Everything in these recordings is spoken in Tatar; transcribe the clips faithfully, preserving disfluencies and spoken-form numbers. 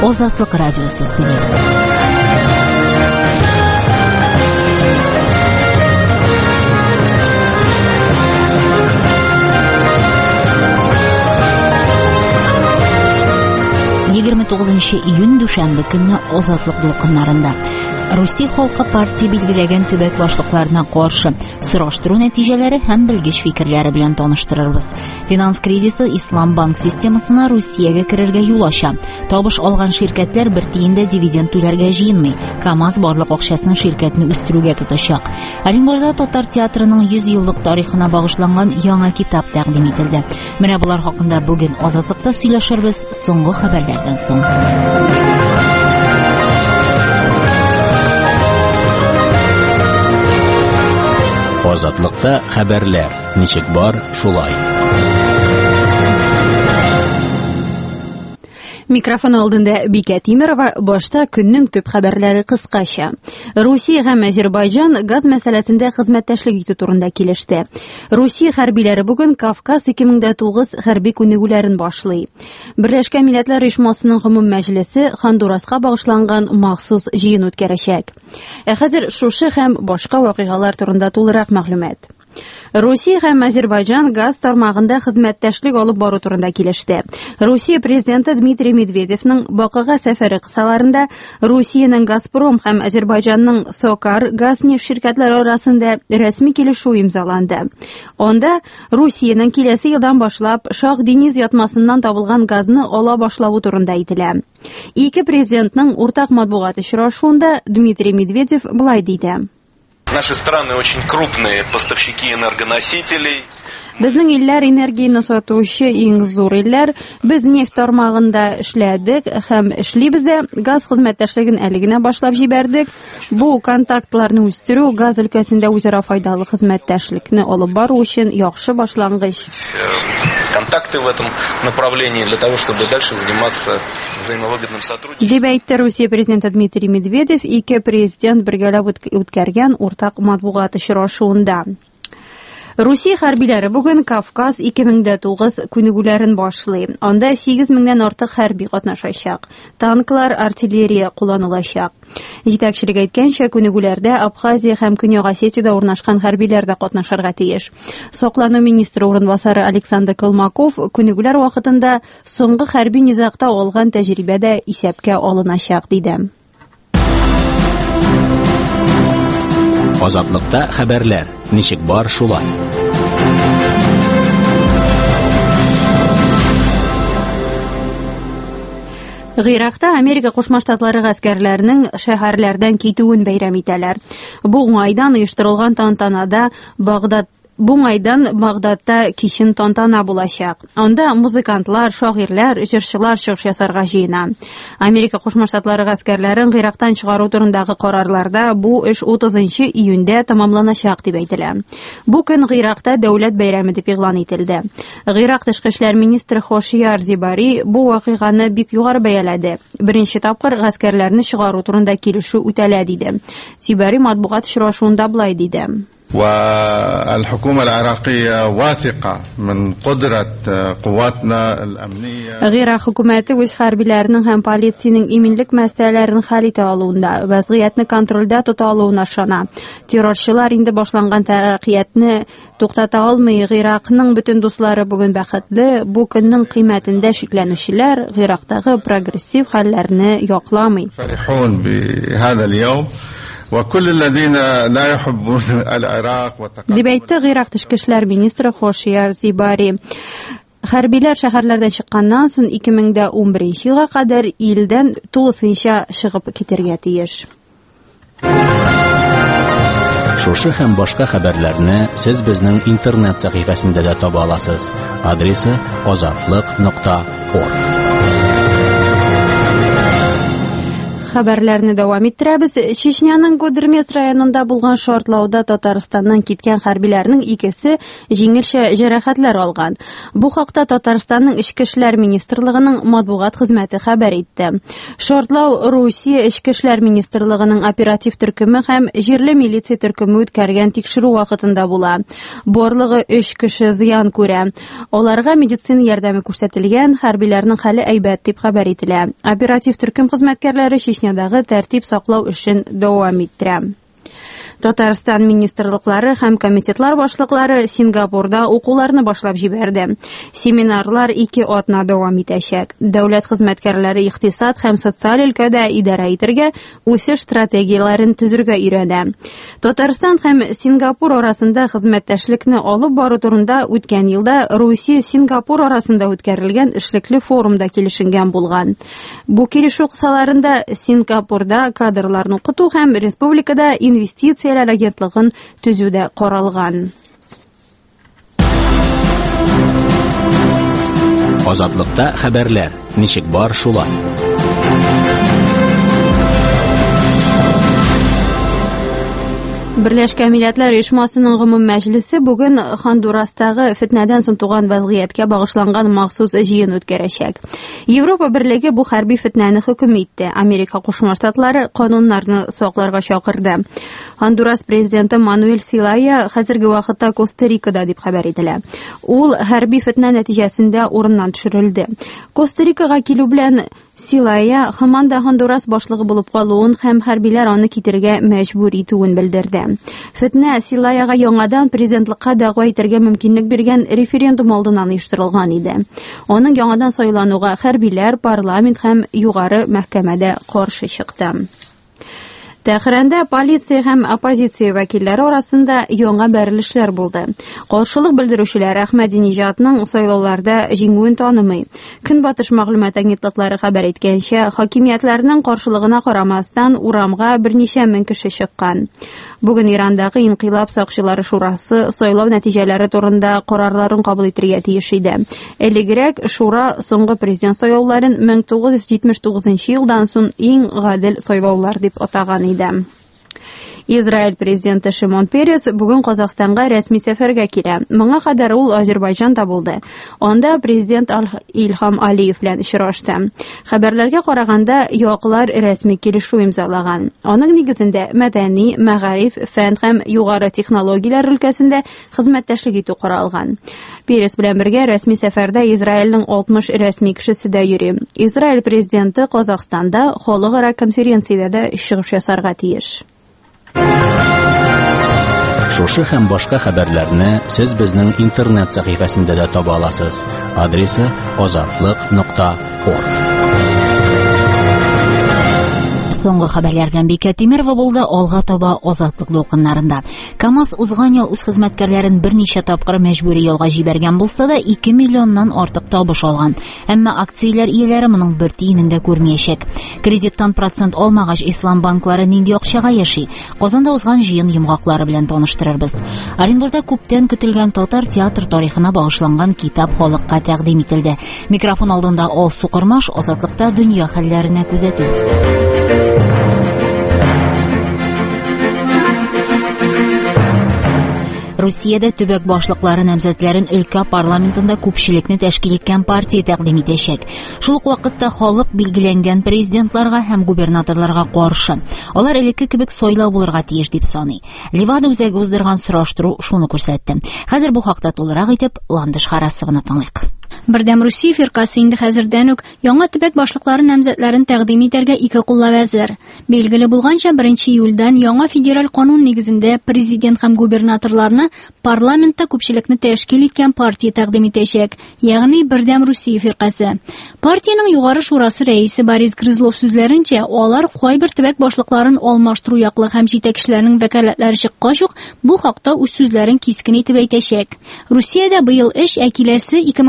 Азатлык радиосы сөйли. егерме тугызынчы июнь дүшәмбе көнне Азатлык дулкыннарында Русия халкы партия билгеләгән төбәк башлыкларына каршы сораштыру нәтиҗәләре һәм белгеч фикерләре белән таныштырырбыз. Финанс кризисы ислам банк системасына Русиягә керергә юл ача. Табыш алган ширкәтләр бер тиендә дивиденд түләргә җыенмый. КАМАЗ барлык акчасын ширкәтне үстерүгә тотачак. Оренбургда татар театрының йөз еллык тарихына багышланган яңа китап тәкъдим ителде. Менә булар хакында бүген Азатлыкта сөйләшербез соңгы хәбәрләрдән соң. Азатлыкта хәбәрләр. Ничек бар, шулай. Микрофон алдында Бикә Тимерова, башта көннең төп хәбәрләре кыскача. Русия һәм Азербайҗан газ мәсьәләсендә хезмәттәшлек итү турында килеште. Русия хәрбиләре бүген Кавказ ике мең тугыз хәрби күнегүләрен башлый. Берләшкән Милләтләр Оешмасының гомум мәҗлесе Хондураска багышланган махсус җыен үткәрәчәк. Ә хәзер шушы һәм башка вакыйгалар турында тулырак мәгълүмат. Русия һәм Азербайҗан газ тармагында хезмәттәшлек алып бару турында килеште. Русия президенты Дмитрий Медведевның Бакыга сәфәре кысаларында Русиянең Газпром һәм Азербайҗанның Сокар газ нефть ширкәтләре арасында рәсми килешү имзаланды. Анда Русиянең киләсе елдан башлап Шах диңгез ятмасыннан табылган газны ала башлавы турында әйтелә. Ике президентның уртак матбугат очрашуында Дмитрий Медведев булай диде: Наши страны очень крупные поставщики энергоносителей. Безнең илләр энергияны сатучы иң зур илләр. Без нефть тармагында эшләдек һәм эшлибез дә. Газ хезмәттәшлеген әле генә башлап җибәрдек. Бу контактларны үстерү газ өлкәсендә үзара файдалы хезмәттәшлекне алып бару өчен яхшы башлангыч. Контакты в этом направлении для того, чтобы дальше заниматься взаимовыгодным сотрудничеством. Дип әйтте Русия президенты Дмитрий Медведев ике президент бергәләп үткәргән уртак матбугат очрашуында. Русия хәрбиләре бүген Кавказ ике мең тугыз күнегүләрен башлый. Анда сигез меңнән артык хәрби катнашачак. Танклар, артиллерия кулланылачак. Җитәкчелек әйткәнчә, күнегүләрдә Абхазия һәм Көньяк Осетиядә урнашкан хәрбиләр дә катнашырга тиеш. Саклану министры урынбасары Александр Колмаков күнегүләр вакытында соңгы хәрби низакта алган тәҗрибәдә исәпкә алыначак диде. Азатлыкта хәбәрләр. Ничек бар, шулай. Гыйракта Америка Кушма Штатлары гаскәрләренең шәһәрләрдән китүен бәйрәм итәләр. Бу уңайдан оештырылган тантанада Багдад Бу айдан Багдадта кичен тантана булачак. Анда музыкантлар, шагыйрьләр, җырчылар чыгыш ясарга җыена. Америка Кушма Штатлары гаскәрләрен Гыйрактан чыгару турындагы карарларда бу эш утызынчы июньдә тәмамланачак дип әйтелә. Бу көн Гыйракта дәүләт бәйрәме дип игълан ителде. Гыйрак тышкы эшләр министры Хошияр Зибари бу вакыйганы бик югары бәяләде. Беренче тапкыр гаскәрләрне чыгару турында килешү үтәлә диде. Зибари матбугат очрашуында булай диде: والحكومة العراقية واثقة من قدرة قواتنا الأمنية. Гыйрак хөкүмәте үз хәрбиләренең һәм полициянең иминлек мәсьәләләрен хәл итә алуында, вазгыятьне контрольдә тота алуына ышана. Террорчылар инде башланган тәрәккыятьне туктата алмый. Гыйракның бөтен дуслары бүген бәхетле. Бу көннең кыйммәтендә шикләнүчеләр Гыйрактагы прогрессив хәлләрне якламый. فرحون بهذا اليوم وكل الذين لا يحبون العراق وتقدم. Дип әйтте Гыйрак тышкы эшләр министры Хошияр Зибари. Хәрбиләр шәһәрләрдән чыкканнан соң ике мең унберенче елга кадәр илдән тулысынча чыгып китәргә тиеш. Шушы һәм башка хәбәрләрне сез безнең интернет сәхифәсендә дә таба аласыз. Адресы азатлык нокта орг. Хәбәрләрне дәвам иттерәбез. Чечняның Гудермес районында булган шартлауда Татарстаннан киткән хәрбиләрнең икесе җиңелчә җәрәхәтләр алган. Бу хакта Татарстанның Ичке эшләр министрлыгының матбугат хезмәте хәбәр итте. Шартлау Русия Ичке эшләр министрлыгының оператив төркеме һәм җирле милиция төркеме үткәргән тикшерү вакытында була. Барлыгы өч кеше зыян күрә. Аларга медицина ярдәме күрсәтелгән, хәрбиләрнең хәле әйбәт дип хәбәр ителә. Оператив төркем хезмәткәрләре Чечнядагы тәртип саклау эшен дәвам иттерә. Татарстан министрлыклары һәм комитетлар башлыклары Сингапурда укуларны башлап җибәрде. Семинарлар ике атна дәвам итәчәк. Дәүләт хезмәткәрләре икътисад һәм социаль өлкәдә идарә итәргә, үсеш стратегияләрен төзергә өйрәнә. Татарстан һәм Сингапур арасында хезмәттәшлекне алып бару турында үткән елда Русия-Сингапур арасында үткәрелгән эшлекле форумда килешенгән булган. Бу килешү кысаларында Сингапурда кадрларны укыту һәм республикада инвестиция агентлыгын төзүдә каралган. Азатлыкта хәбәрләр. Ничек бар шулай. Берләшкән Милләтләр Оешмасының гомум мәҗлесе бүген Хондурастагы фетнәдән соң туган вазгыятькә багышланган махсус җыен үткәрәчәк. Европа берлеге бу хәрби фетнәне хөкем итте. Америка Кушма Штатлары кануннарны сакларга чакырды. Хондурас президенты Мануэль Зелая хәзерге вакытта Коста-Рикада дип хәбәр ителә. Ул хәрби фетнә нәтиҗәсендә урыннан төшерелде. Коста-Рикага килү белән Зелая һаман да Хондурас башлыгы булып калуын һәм хәрбиләр аны китәргә мәҗбүр итүен белдерде. Фетнә Зелаяга яңадан президентлыкка дәгъва итәргә мөмкинлек биргән референдум алдыннан оештырылган иде. Аның яңадан сайлануга хәрбиләр, парламент һәм югары мәхкәмәдә каршы чыкты. Тәхрәндә полиция һәм оппозиция вәкилләре арасында яңа бәрелешләр булды. Каршылык белдерүчеләр Әхмәдинеҗатның сайлауларда җиңүен танымый. Көнбатыш мәгълүмат агентлыклары хәбәр иткәнчә, хакимиятләрнең каршылыгына карамастан урамга берничә мең кеше чыккан. Бүген Ирандагы инкыйлаб сакчылары шурасы сайлау нәтиҗәләре турында карарларын кабул итәргә тиеш иде. Элегрәк шура соңгы президент сайлауларын мең тугыз йөз җитмеш тугызынчы елдан соң иң гадел сайлаулар дип атаган иде. Израиль президенты Шимон Перес бүген Казахстанга рәсми сәфәргә килә. Моңа кадәр ул Азербайҗанда булды. Анда президент Илхам Алиев белән очрашты. Хәбәрләргә караганда, яклар рәсми килешү имзалаган. Аның нигезендә мәдәни, мәгариф, фән һәм югары технологияләр өлкәсендә хезмәттәшлек итү каралган. Перес белән бергә рәсми сәфәрдә Израильнең алтмыш рәсми кешесе дә йөри. Израиль президенты Казахстанда халыкара конференциядә дә чыгыш ясарга тиеш. Шушы һәм башка хәбәрләрне сез безнең интернет сәхифәсендә дә таба аласыз. Адресы азатлык нокта орг. Соңгы хәбәрләргә Бикә Тимерова булды алга таба азатлык дулкыннарында. КАМАЗ узган ел үз хезмәткәрләрен берничә тапкыр мәҗбүри ялга җибәргән булса да ике миллионнан артык табыш алган. Әмма акцияләр ияләре моның бер тиенен дә күрмәячәк. Кредиттан процент алмагач ислам банклары нинди акчага яши? Казанда узган җыен йомгаклары белән таныштырырбыз. Оренбургда күптән көтелгән татар театр тарихына багышланган китап халыкка тәкъдим ителде. Микрофон алдында Алсу Кырмаш азатлыкта дөнья хәлләренә күзәтү. Русиядә төбәк башлыклары намзәтләрен өлкә парламентында күпчелекне тәшкил иткән партия тәкъдим итәчәк. Шул ук вакытта халык билгеләнгән президентларга һәм губернаторларга каршы. Алар элекке кебек сайлау булырга тиеш дип саный. Ливада үзәге уздырган сораштыру шуны күрсәтте. Хәзер бу хакта тулырак итеп Ландыш Харасовны тыңлыйк. Бердәм Русия фиркасы инде хәзердән үк яңа төбәк башлыклары намзәтләрен тәкъдим итәргә ике куллап әзер. Билгеле булганча беренче июльдән яңа федераль канун нигезендә президент һәм губернаторларны парламентта күпчелекне тәшкил иткән партия тәкъдим итәчәк, ягъни Бердәм Русия фиркасы. Партияның югары шурасы рәисе Борис Грызлов сүзләренчә, алар кайбер төбәк башлыкларын алмаштыру яклы һәм җитәкчеләрнең вәкаләтләре чыккач ук бу хакта үз сүзләрен кискен итеп әйтәчәк. Русиядә быел эш, ә киләсе ике мең унынчы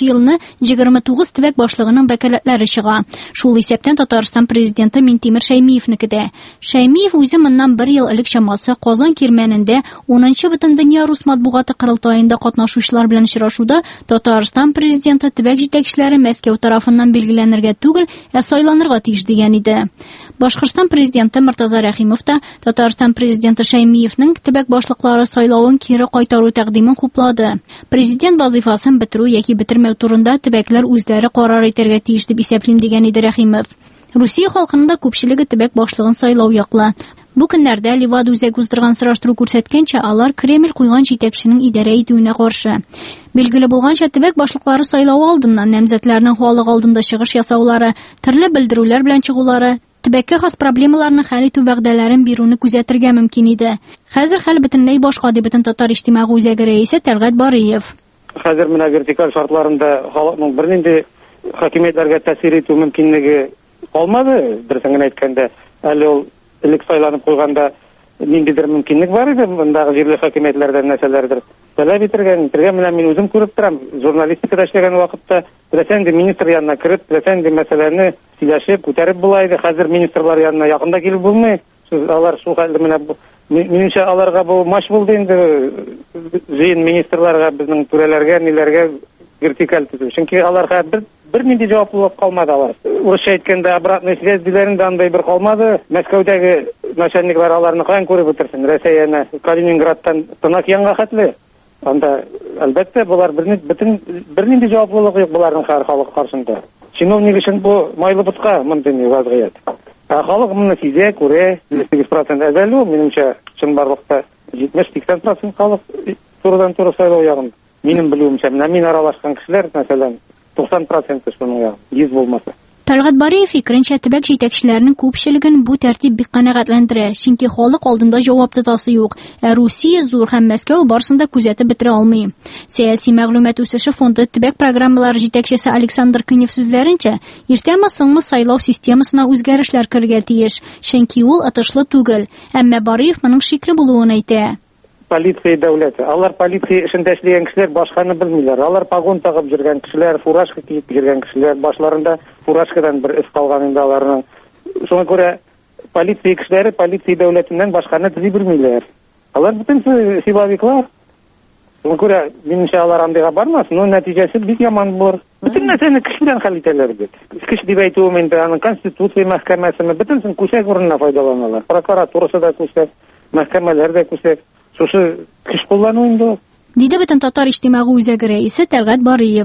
унынчы елны егерме тугыз төбәк башлыгының вәкаләтләре чыга. Шул исәптән Татарстан президенты Минтимер Шәймиевнеке дә. Шәймиев үзе моннан бер ел элек чамасы Казан кирмәнендә унынчы Бөтендөнья рус матбугаты корылтаенда катнашучылар белән очрашуда Татарстан президенты төбәк җитәкчеләре Мәскәү тарафыннан билгеләнергә түгел, ә сайланырга тиеш дигән иде. Башкортстан президенты Мортаза Рәхимов та Татарстан президенты Шәймиевнең төбәк башлыклары сайлавын кире кайтару тәкъдимен хуплады. Президент вазифасын бетерү яки бетермәү турында төбәкләр үзләре карар итәргә тиеш дип исәплим дигән иде Рәхимов. Русия халкының да күпчелеге төбәк башлыгын сайлау яклы. Бу көннәрдә Левада үзәк уздырган сораштыру күрсәткәнчә, алар Кремль куйган җитәкченең идарә итүенә каршы. Билгеле булганча, төбәк башлыклары сайлау алдыннан намзәтләрнең халык алдында чыгыш ясаулары, төрле белдерүләр белән чыгулары, төбәккә хас проблемаларны хәл итү вәгъдәләрен бирүне күзәтергә мөмкин иде. Хәзер хәл бөтенләй башка, дип бөтен татар иҗтимагый үзәге рәисе Тәлгать Барыев. Хәзер менә вертикаль шартларында халыкның бернинди хакимиятләргә тәэсир итү мөмкинлеге калмады. Дөресен генә әйткәндә, әле ул элек сайланып куйганда ниндидер мөмкинлек бар иде, мондагы җирле хакимиятләрдән нәрсәләрдер таләп итергән. Итергән менә мин үзем күреп торам. Журналистикада эшләгән вакытта теләсәң дә министр янына кереп, теләсәң дә мәсьәләне сөйләшеп, күтәреп була иде. Хәзер министрлар янына якында килеп булмый. Алар шул хәлдә менә минемчә аларга бу мач булды инде. Җыен министрларга, безнең түрәләргә, ниләргә вертикаль төзү. Чөнки аларга бер бер нинди җаваплылык калмады алар. Урысча әйткәндә обратный связь диләрендә андай бер калмады. Мәскәүдәге начальниклар аларны каян күреп үтерсен? Россияны Калининградтан тынак янга хәтле. Анда әлбәттә булар бер бөтен бер нинди җаваплылык юк буларның һәр халык каршында. Чиновник өчен бу майлы бутка мондый вазгыять. Ә халык моны сизә, күрә, илле сигез процент әзәлү, минемчә чынбарлыкта җитмеш-сиксән процент халык турыдан туры сайлау ягын. Минем белүемчә, менә мин аралашкан кешеләр, мәсәлән, туксан процент шуның ягын, йөз булмаса. Тәлгать Барыев фикеренчә, төбәк җитәкчеләренең күпчелеген бу тәртип бик канәгатьләндерә, чөнки халык алдында җавап тотасы юк. Ә Русия зур һәм Мәскәү барсында күзәтеп бетерә алмый. Сәяси мәгълүмат үсеше фонды төбәк программалары җитәкчесе Александр Кынев сүзләренчә, иртәме-соңмы сайлау системасына үзгәрешләр кергә тиеш, чөнки ул отышлы түгел. Әмма Барыев моның шикле булуын әйтә. Полиция дәүләте. Алар полиция эшендә эшләгән кешеләр башканы белмиләр. Алар погон тагып йөргән кешеләр, фуражка киеп йөргән кешеләр, башларында фуражкадан бер эш калган инде аларның. Шуңа күрә полиция кешеләре полиция дәүләтеннән башканы төзи белмиләр. Алар бөтенсе силовиклар. Шуңа күрә минемчә алар андыйга бармас, но нәтиҗәсе бик яман булыр. Бөтен нәрсәне кешедән хәл итәләр бит. Кеше дип әйтүем инде, аның конституция мәхкәмәсенә бөтенсен күсәк урынына файдаланалар. Прокуратурасы да күсәк, мәхкәмәләр дә күсәк. Шушы киш куллану инде. Диде бөтен татар иҗтимагый үзәге рәисе Тәлгать Барыев.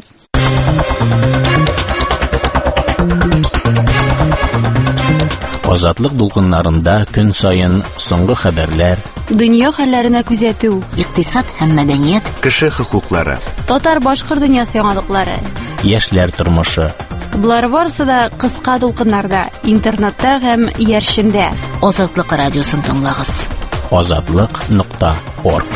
Азатлык дулкыннарында көн сайын соңгы хәбәрләр, дөнья хәлләренә күзәтү, икътисад һәм мәдәният, кеше хокуклары, татар-башкорт дөньясы яңалыклары, яшьләр тормышы. Булар барысы да кыска дулкыннарда, интернетта һәм яршендә. Азатлык радиосын тыңлагыз. азатлык нокта орг.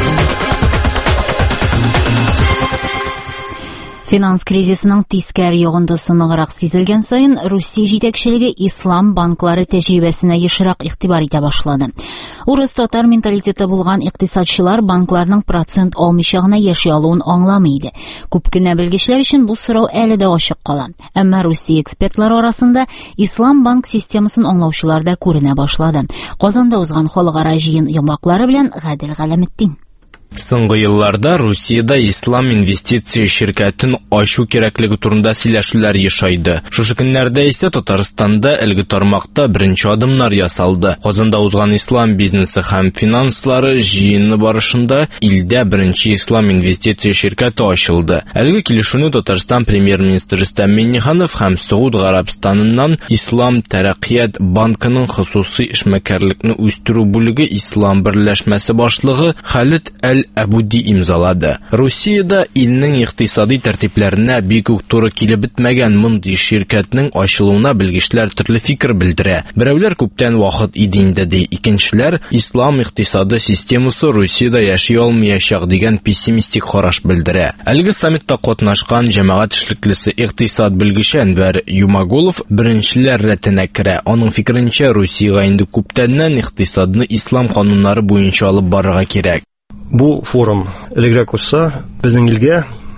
Финанс кризисының тискәр йогындысы ныграк сизелгән саен, Русия җитәкчелеге ислам банклары тәҗрибәсенә ешрак игътибар итә башлады. Урыс-татар менталитеты булган икътисадчылар банкларның процент алмыйча гына яши алуын аңламый иде. Күп кенә белгечләр өчен бу сорау әле дә ачык кала. Әмма Русия экспертлары арасында ислам банк системасын аңлаучылар да күренә башлады. Казанда узган халыкара җыен йомгаклары белән Гадел Галәметдин. Соңгы елларда Русиядә ислам инвестиция şirkәтен ачу кирәклеге турында сөйләшүләр ешайды. Шушы көннәрдә исә Татарстанда әлеге тармакта беренче адымнар ясалды. Казанда узган ислам бизнесы һәм финанслары җыены барышында илдә беренче ислам инвестиция şirkәте ачылды. Әлеге килешүне Татарстан премьер-министры Рөстәм Миңнеханов һәм Сауд Гарәбстаныннан Ислам Тәрәккыят банкының хосусый эшмәкәрлекне үстерү бүлеге Ислам берләшмәсе башлыгы Халид Әбуди имзалады. Русиядә илнең икътисади тәртипләренә бик үк туры килеп бетмәгән мондый şirkәтнең ачылуына белгечләр төрле фикер белдерә. Берәүләр күптән вакыт иде инде ди, икенчеләр ислам икътисады системасы Русиядә яши алмаячак дигән пессимистик караш белдерә. Әлеге саммитта катнашкан җәмәгать эшлеклесе икътисад белгече Әнвәр Юмагулов беренчеләр рәтенә керә. Аның фикеренчә, Русиягә инде күптәннән икътисадны ислам кануннары буенча алып барырга кирәк. Бу форум элегрәк узса, безнең илгә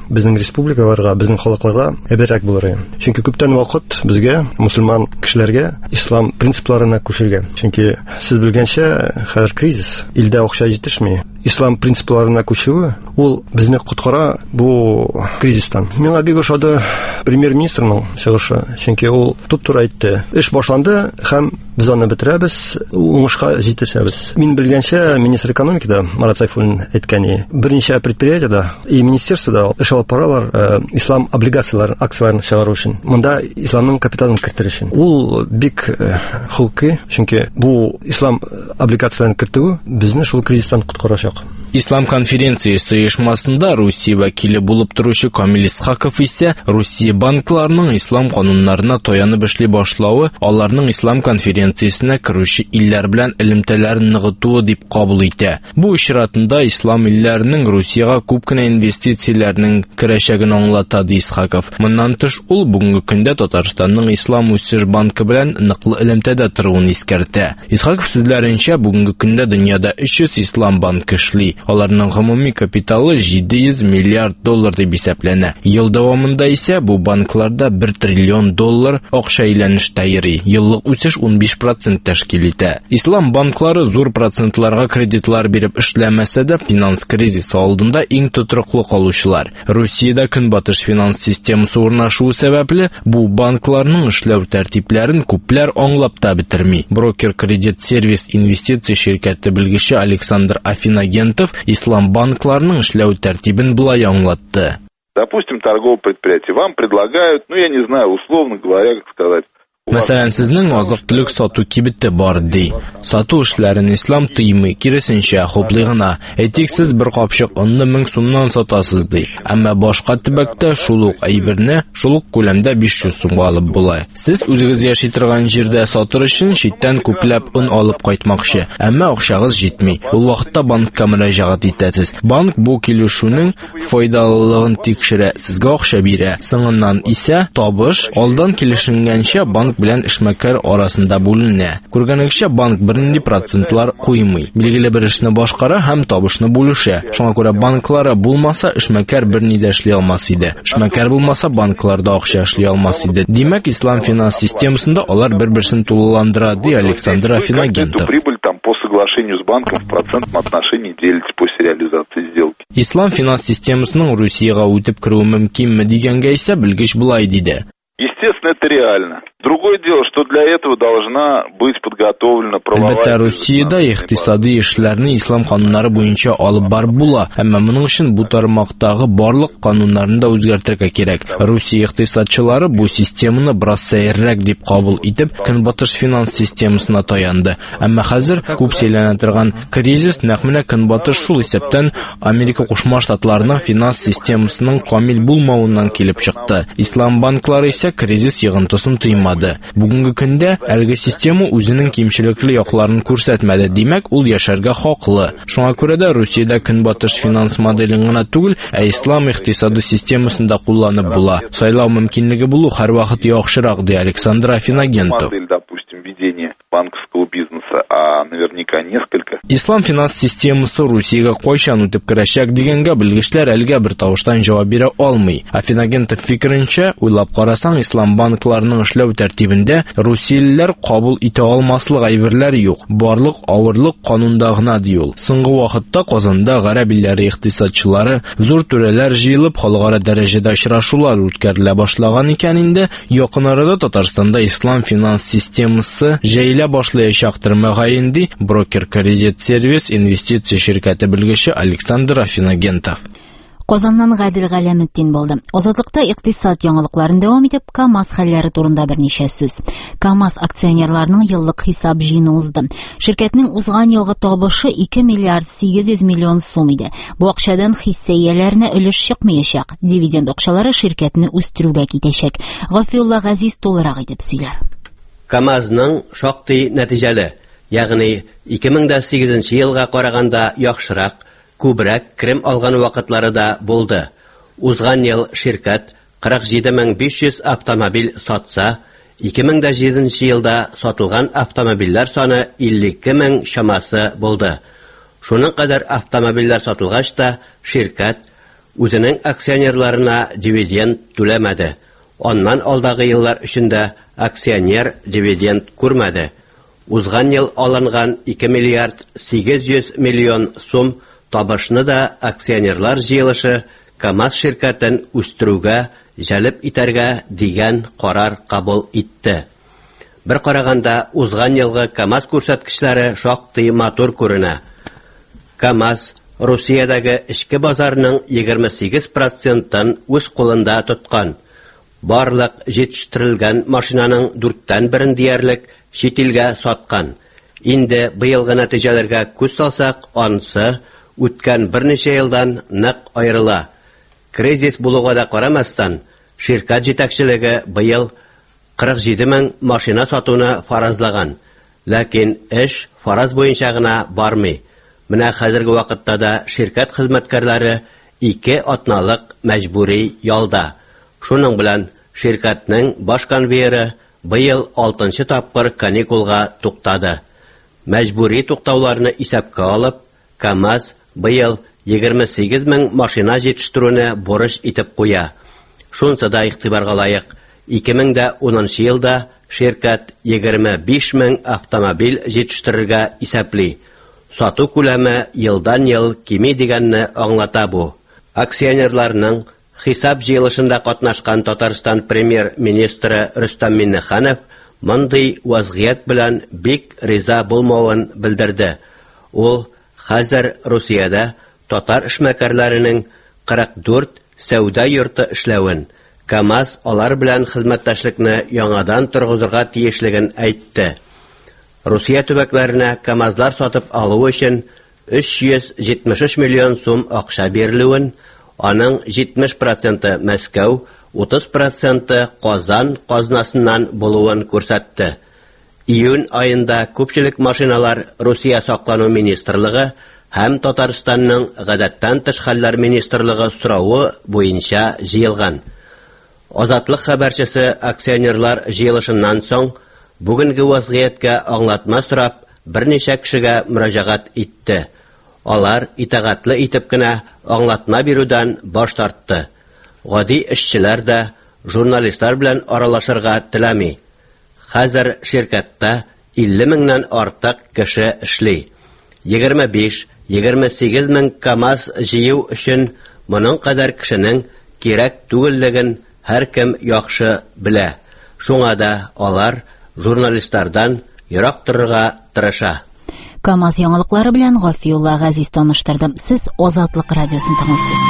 безнең республикаларга, безнең халыкларга әбәрәк булыр. Чөнки күптән вакыт безгә, мусульман кешеләргә, ислам принципларына күчергән. Чөнки сез белгәнчә, хәзер кризис, илдә акча җитешми. Ислам принципларына күчүе ул безне коткара бу кризистан. Миңа бик ошады премьер-министрның чыгышы, чөнки ул туп-туры әйтте. Эш башланды һәм без аны бетерәбез, уңышка җитешәбез. Мин белгәнчә, министр экономикада Марат Сайфуллин әйткәне, берничә предприятиедә и министерствода эш алып баралар, э, ислам облигацияларын, акцияларын чыгару өчен. Монда исламның капиталын кертер өчен. Ул бик э, хукуки, чөнки бу ислам облигацияларын кертү безне шул кризистан коткарачак. Ислам конференциясы оешмасында Русия вәкиле булып торучы Камил Исхаков исә Русия банкларының ислам кануннарына таянып эшли башлавы аларның ислам конференциясына керүче илләр белән элемтәләрен ныгытуы дип кабул итә. Бу ишаратында ислам илләренең Русиягә күп кенә инвестицияләрнең керәчәген аңлата ди Исхаков. Моннан тыш ул бүгенге көндә Татарстанның Ислам үсеш банкы белән ныклы элемтәдә торуын искәртә. Исхаков сүзләренчә, бүгенге көндә дөньяда өч йөз ислам банкы эшли. Аларның гомуми капиталы җиде йөз миллиард доллар дип исәпләнә. Ел дәвамында исә бу банкларда бер триллион доллар акча әйләнештә йөри. Еллык үсеш ун биш процент тәшкил итә. Ислам банклары зур процентларга кредитлар биреп эшләмәсә дә, финанс кризисы алдында иң тотрыклы калучылар. Русиядә көнбатыш финанс системасы урнашуы сәбәпле бу банкларның эшләү тәртипләрен күпләр аңлап та бетерми. Брокер Кредит Сервис инвестиция şirkәте белгече Александр Афинагентов ислам банкларының эшләү тәртибен булай аңлатты. Допустим, торговое предприятие вам предлагают, ну я не знаю, условно говоря, как сказать, Мәсәлән, сезнең азык-төлек сату кибете бар ди. Сату эшләрен ислам тыймый, киресенчә хуплый гына. Әйтик, сез бер капчык онны мең сумнан сатасыз ди. Әмма башка төбәктә шул ук әйберне шул ук күләмдә биш йөз сумга алып була. Сез үзегез яши торган җирдә сатыр өчен читтән күпләп он алып кайтмакчы, әмма акчагыз җитми. Ул вакытта банкка мөрәҗәгать итәсез. Банк бу килешүнең файдалылыгын тикшерә, сезгә акча бирә. Соңыннан исә табыш алдан килешенгәнчә банк белән эшмәкәр арасында бүленә. Күргәнегезчә, банк бернинди процентлар куймый. Билгеле бер эшне башкара һәм табышны бүлешә. Шуңа күрә банклары булмаса, эшмәкәр берни дә эшли алмас иде. Эшмәкәр булмаса, банкларда акча эшли алмас иде. Димәк, ислам финанс системасында алар бер-берсен тулыландыра, ди Александр Афинагентов. Прибыль там по соглашению с банком в процентном отношении делится после реализации сделки. Ислам финанс системасының Русиягә үтеп керүе мөмкинме дигәнгә исә белгеч булай диде. Естественно, это реально. Другое дело, что для этого должна быть подготовлена правовая... Әлбәттә, Русиядә икътисади эшләрне ислам кануннары буенча алып барып була, әмма моның өчен бу тармактагы барлык кануннарны да үзгәртергә кирәк. Русия икътисадчылары бу системаны бераз сәеррәк дип кабул итеп, көнбатыш финанс системасына таянды. Әмма хәзер күп сөйләнә торган кризис нәкъ менә көнбатыш шул исәптән Америка Кушма Штатларының финанс системасының камил булмавыннан килеп чыкты. Ислам банклары исә кризис йогынтысын тыймады. Бүгенге көндә әлеге система үзенең кимчелекле якларын күрсәтмәде. Димәк, ул яшәргә хаклы. Шуңа күрә дә Русиядә көнбатыш финанс моделен гына түгел, ә ислам икътисады системасын да кулланып була. Сайлау мөмкинлеге булу һәрвакыт яхшырак, ди Александр Афинагентов. Банковского бизнеса, а наверняка несколько. Ислам финанс системасы Русиягә кайчан үтеп керәчәк дигәнгә белгечләр әлегә бер тавыштан җавап бирә алмый. Афинагентов фикеренчә, уйлап карасаң, ислам банкларының эшләү тәртибендә русиялеләр кабул итә алмаслык әйберләр юк. Барлык авырлык канунда гына ди ул. Соңгы вакытта Казанда гарәп илләре икътисадчылары зур түрәләр җыелып, халыкара дәрәҗәдә очрашулар үткәрелә башлаган икән инде. Якын арада Татарстанда ислам финанс системасы җәйлә башлаячактыр мәгәен ди брокер Кредит Сервис инвестиция şirkәте белгече Александр Афинагентов. Казаннан Гадил Галәметдин булды. Азатлыкта икътисад яңалыкларын дәвам итеп, КАМАЗ хәлләре турында берничә сүз. КАМАЗ акционерларының еллык хисап җыены узды. Şirkәтнең узган елгы табышы ике миллиард сигез йөз миллион сум иде. Бу акчадан хисса ияләренә өлеш чыкмаячак. Дивиденд акчалары şirkәтне үстерүгә китәчәк. Гафиулла Газиз тулырак итеп сөйләр. КАМАЗның шактый нәтиҗәле, ягъни ике мең сигезенче елга караганда яхшырак, күбрәк крем алган вакытлары да булды. Узган ел şirkәт кырык җиде мең биш йөз автомобиль сатса, ике мең җиденче елда сатылган автомобильләр саны илле ике мең чамасы булды. Шуның кадәр автомобильләр сатылгач та şirkәт үзенең акционерларына дивиденд түләмәде. Оннан алдагы еллар өчендә акционер дивиденд күрмәде. Узган ел алынган ике миллиард сигез йөз миллион сум табышны да акционерлар җыелышы КАМАЗ ширкәтен үстерүгә җәлеп итәргә дигән карар кабул итте. Бер караганда узган елгы КАМАЗ күрсәткечләре шактый матур күренә. КАМАЗ Русиядәге эчке базарның егерме сигез процентын үз кулында тоткан. Барлык җитештерелгән машинаның дүрттән берен диярлек чит илгә саткан. Инде быелгы нәтиҗәләргә күз салсак, анысы үткән берничә елдан нык аерыла. Кризис булуга да карамастан, ширкәт җитәкчелеге быел кырык җиде мең машина сатуны фаразлаган. Ләкин эш фараз буенча гына бармый. Менә хәзерге вакытта да ширкәт хезмәткәрләре ике атналык мәҗбүри ялда. Шуның белән ширкәтнең баш конвейеры быел алтынчы тапкыр каникулга туктады. Мәҗбүри туктауларны исәпкә алып, КАМАЗ быел егерме сигез мең машина җитештерүне бурыч итеп куя. Шунсы да игътибарга лаек. ике мең унынчы елда ширкәт егерме биш мең автомобиль җитештерергә исәпли. Сату күләме елдан-ел кими дигәнне аңлата бу. Акционерларның хисап җыелышында катнашкан Татарстан премьер-министры Рөстәм Миңнеханов мондый вазгыять белән бик риза булмавын белдерде. Ул хәзер Русиядә татар эшмәкәрләренең кырык дүрт сәүдә йорты эшләвен, КАМАЗ алар белән хезмәттәшлекне яңадан торгызырга тиешлеген әйтте. Русия төбәкләренә КАМАЗлар сатып алу өчен өч йөз җитмеш өч миллион сум акча бирелүен, аның җитмеш проценты Мәскәү, утыз проценты Казан казнасыннан булуын күрсәтте. Июнь айында күпчелек машиналар Русия саклану министрлыгы һәм Татарстанның гадәттән тыш хәлләр министрлыгы сорауы буенча җыелган. Азатлык хәбәрчесе акционерлар җыелышыннан соң бүгенге вазгыятькә аңлатма сорап берничә кешегә мөрәҗәгать итте. Алар итәгатьле итеп кенә аңлатма бирүдән баш тартты. Гади эшчеләр дә журналистлар белән аралашырга теләми. Хәзер ширкәттә илле меңнән артык кеше эшли. егерме биш егерме сигез мең КАМАЗ җыю өчен моның кадәр кешенең кирәк түгеллеген һәркем яхшы белә. Шуңа да алар журналистлардан ерак торырга тырыша. КАМАЗ яңалыклары белән Гафиулла Газиз таныштырды. Сез Азатлык радиосын тыңлыйсыз.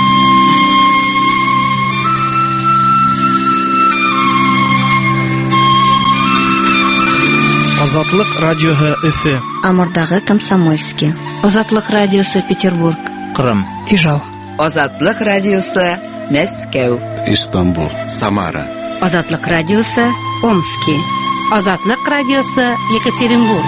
Азатлык радиоһы Өфе. Амурдагы Комсомольский. Азатлык радиосы Петербург. Кырым. Ижау. Азатлык радиосы Мәскәү. Истанбул. Самара. Азатлык радиосы Омский. Азатлык радиосы Екатеринбург.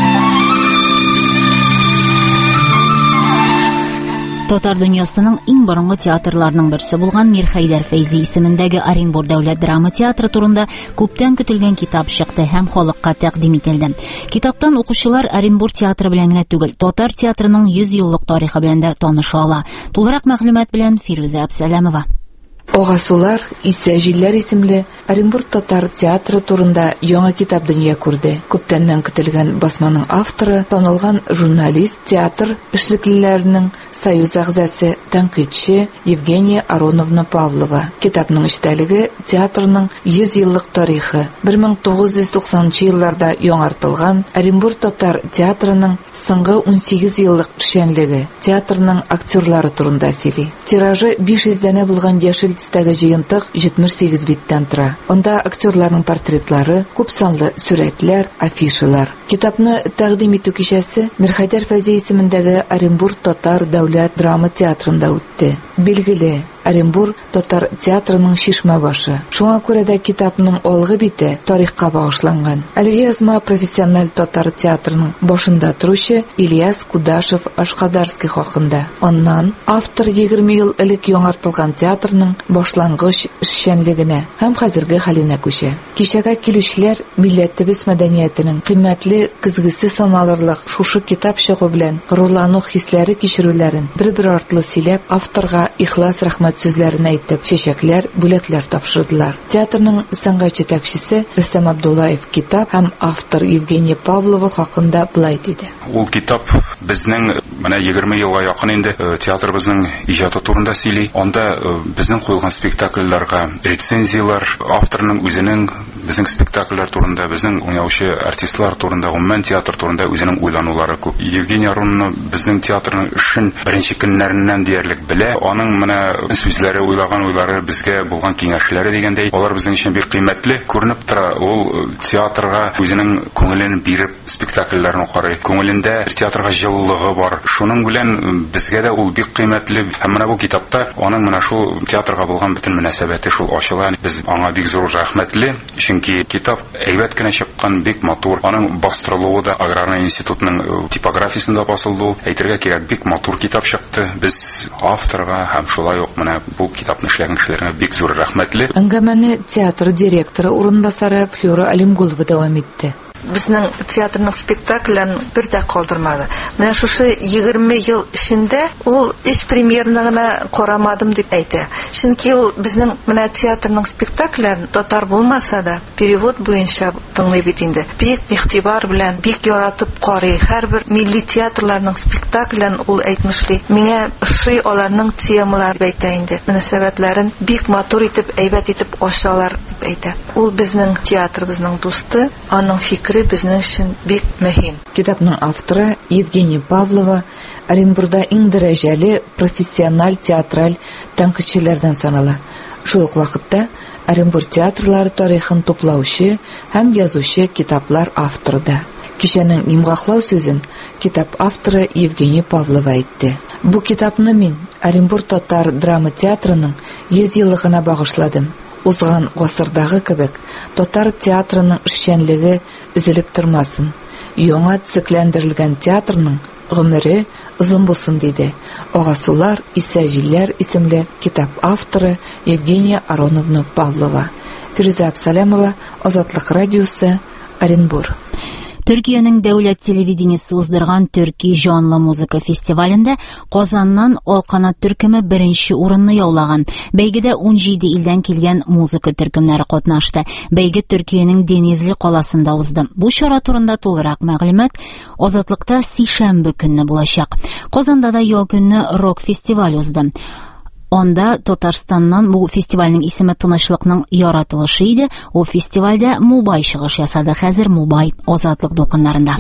Татар дөньясының иң борынгы театрларының берсе булган Мир Хәйдәр Фәйзи исемендәге Оренбур дәүләт драма театры турында күптән көтелгән китап чыкты һәм халыкка тәкъдим ителде. Китаптан укучылар Оренбур театры белән генә түгел, татар театрының йөз еллык тарихы белән дә таныша ала. Тулырак мәгълүмат белән Фирүзә Абсәләмова. Огасулар исә җилләр исемле Оренбург татар театры турында яңа китап дөнья күрде. Күптәннән көтелгән басманың авторы, танылган журналист, театр эшлеклеләренең союз әгъзасы, тәнкыйтьче Евгения Ароновна Павлова. Китапның эчтәлеге театрның йөз еллык тарихы, бер мең тугыз йөз туксанынчы елларда яңартылган Оренбург татар театрының соңгы унсигез еллык эшчәнлеге, театрның актерлары турында сөйли. Тиражы биш йөздән булган яшел тистәге җыентык җитмеш сигез биттән тора. Онда актерларның портретлары, күп санлы сүрәтләр, афишалар. Китапны тәкъдим итү кичәсе Мир Хәйдәр Фәйзи исемендәге Оренбург татар дәүләт драма театрында үтте. Билгеле, Оренбург татар театрының шишмә башы. Шуңа күрә дә китапның алгы бите тарихка багышланган. Әлеге язма профессиональ татар театрының башында торучы Ильяс Кудашев Ашкадарский хакында. Аннан автор егерме ел элек яңартылган театрның башлангыч эшчәнлегенә һәм хәзерге хәленә күчә. Кичәгә килүчеләр милләтебез мәдәниятенең кыйммәтле кызгысы саналырлык шушы китап чыгу белән горурлану хисләре кичерүләрен бер-бер артлы сөйләп авторга аңа ихлас рәхмәт сүзләрен әйтеп, чәчәкләр, бүләкләр тапшырдылар. Театрның сәнгать җитәкчесе Рөстәм Абдуллаев китап һәм автор Евгения Павлова хакында былай диде. Ул китап безнең менә егерме елга якын инде театрыбызның иҗаты турында сөйли. Анда безнең куелган спектакльләргә рецензиялар, авторның үзенең безнең спектакльләр турында, безнең уйнаучы артистлар турында, гомумән театр турында үзенең уйланулары күп. Евгений Аронны безнең театрның эшен беренче көннәреннән диярлек белә. Аның менә сүзләре, уйлаган уйлары, безгә булган киңәшләре дигәндәй, алар безнең өчен бик кыйммәтле күренеп тора. Ул театрга үзенең күңелен биреп спектакльләрне карый. Күңелендә театрга җылылыгы бар. Шуның белән безгә дә ул бик кыйммәтле. Һәм менә бу китапта аның менә шул театрга булган бөтен мөнәсәбәте шул ачыла. Без аңа бик зур рәхмәтле. Чөнки китап әйбәт кенә чыккан, бик матур. Аның бастырылуы да Аграрный институтның типографиясендә басылды. Әйтергә кирәк, бик матур китап чыкты. Без авторга һәм шулай ук менә бу китапны эшләгән кешеләргә бик зур рәхмәтле. Әңгәмәне театр директоры урынбасары Флюра Алимгулова дәвам итте. Безнең театрның спектакльләрен бер дә калдырмады. Менә шушы егерме ел эчендә ул эш премьерны гына карамадым дип әйтә. Чөнки ул безнең менә театрның спектакльләрен татар булмаса да перевод буенча тыңлый бит инде. Бик игътибар белән, бик яратып карый. Һәрбер милли театрларның спектакльләрен ул әйтмешли. Миңа ошый аларның темалары әйтә инде. Мөнәсәбәтләрен бик матур итеп, әйбәт итеп ачалар дип әйтә. Ул безнең театрыбызның дусты, аның фикере безнең өчен бик мөһим. Китапның авторы Евгения Павлова Оренбурда иң дәрәҗәле профессиональ театраль тәнкыйтьчеләрдән санала. Шул ук вакытта Оренбург театрлары тарихын туплаучы һәм язучы китаплар авторы да. Кичәнең йомгаклау сүзен китап авторы Евгения Павлова әйтте. Бу китапны мин Оренбург татар драма театрының йөз еллыгына багышладым. Узган гасырдагы кебек, татар театрының эшчәнлеге үзелеп тормасын. Яңа цикләндерелгән театрның гомере озын булсын диде. Агасулар исә җилләр исемле китап авторы Евгения Ароновна Павлова. Фируза Абсалямова, Азатлык радиосы, Оренбург. Төркиянең дәүләт телевидениесе уздырган Төрки җанлы музыка фестивалендә Казаннан Алканат төркеме беренче урынны яулаган. Бәйгедә ун җиде илдән килгән музыка төркемнәре катнашты. Бәйге Төркиянең Денизли каласында узды. Бу чара турында тулырак мәгълүмат Азатлыкта сишәмбе көнне булачак. Казанда да ел көнне рок-фестиваль узды. Анда Татарстаннан бу фестивальнең исеме Тынычлыкның яратылышы иде. Ул фестивальдә Мубай чыгыш ясады. Хәзер Мубай Азатлык дулкыннарында.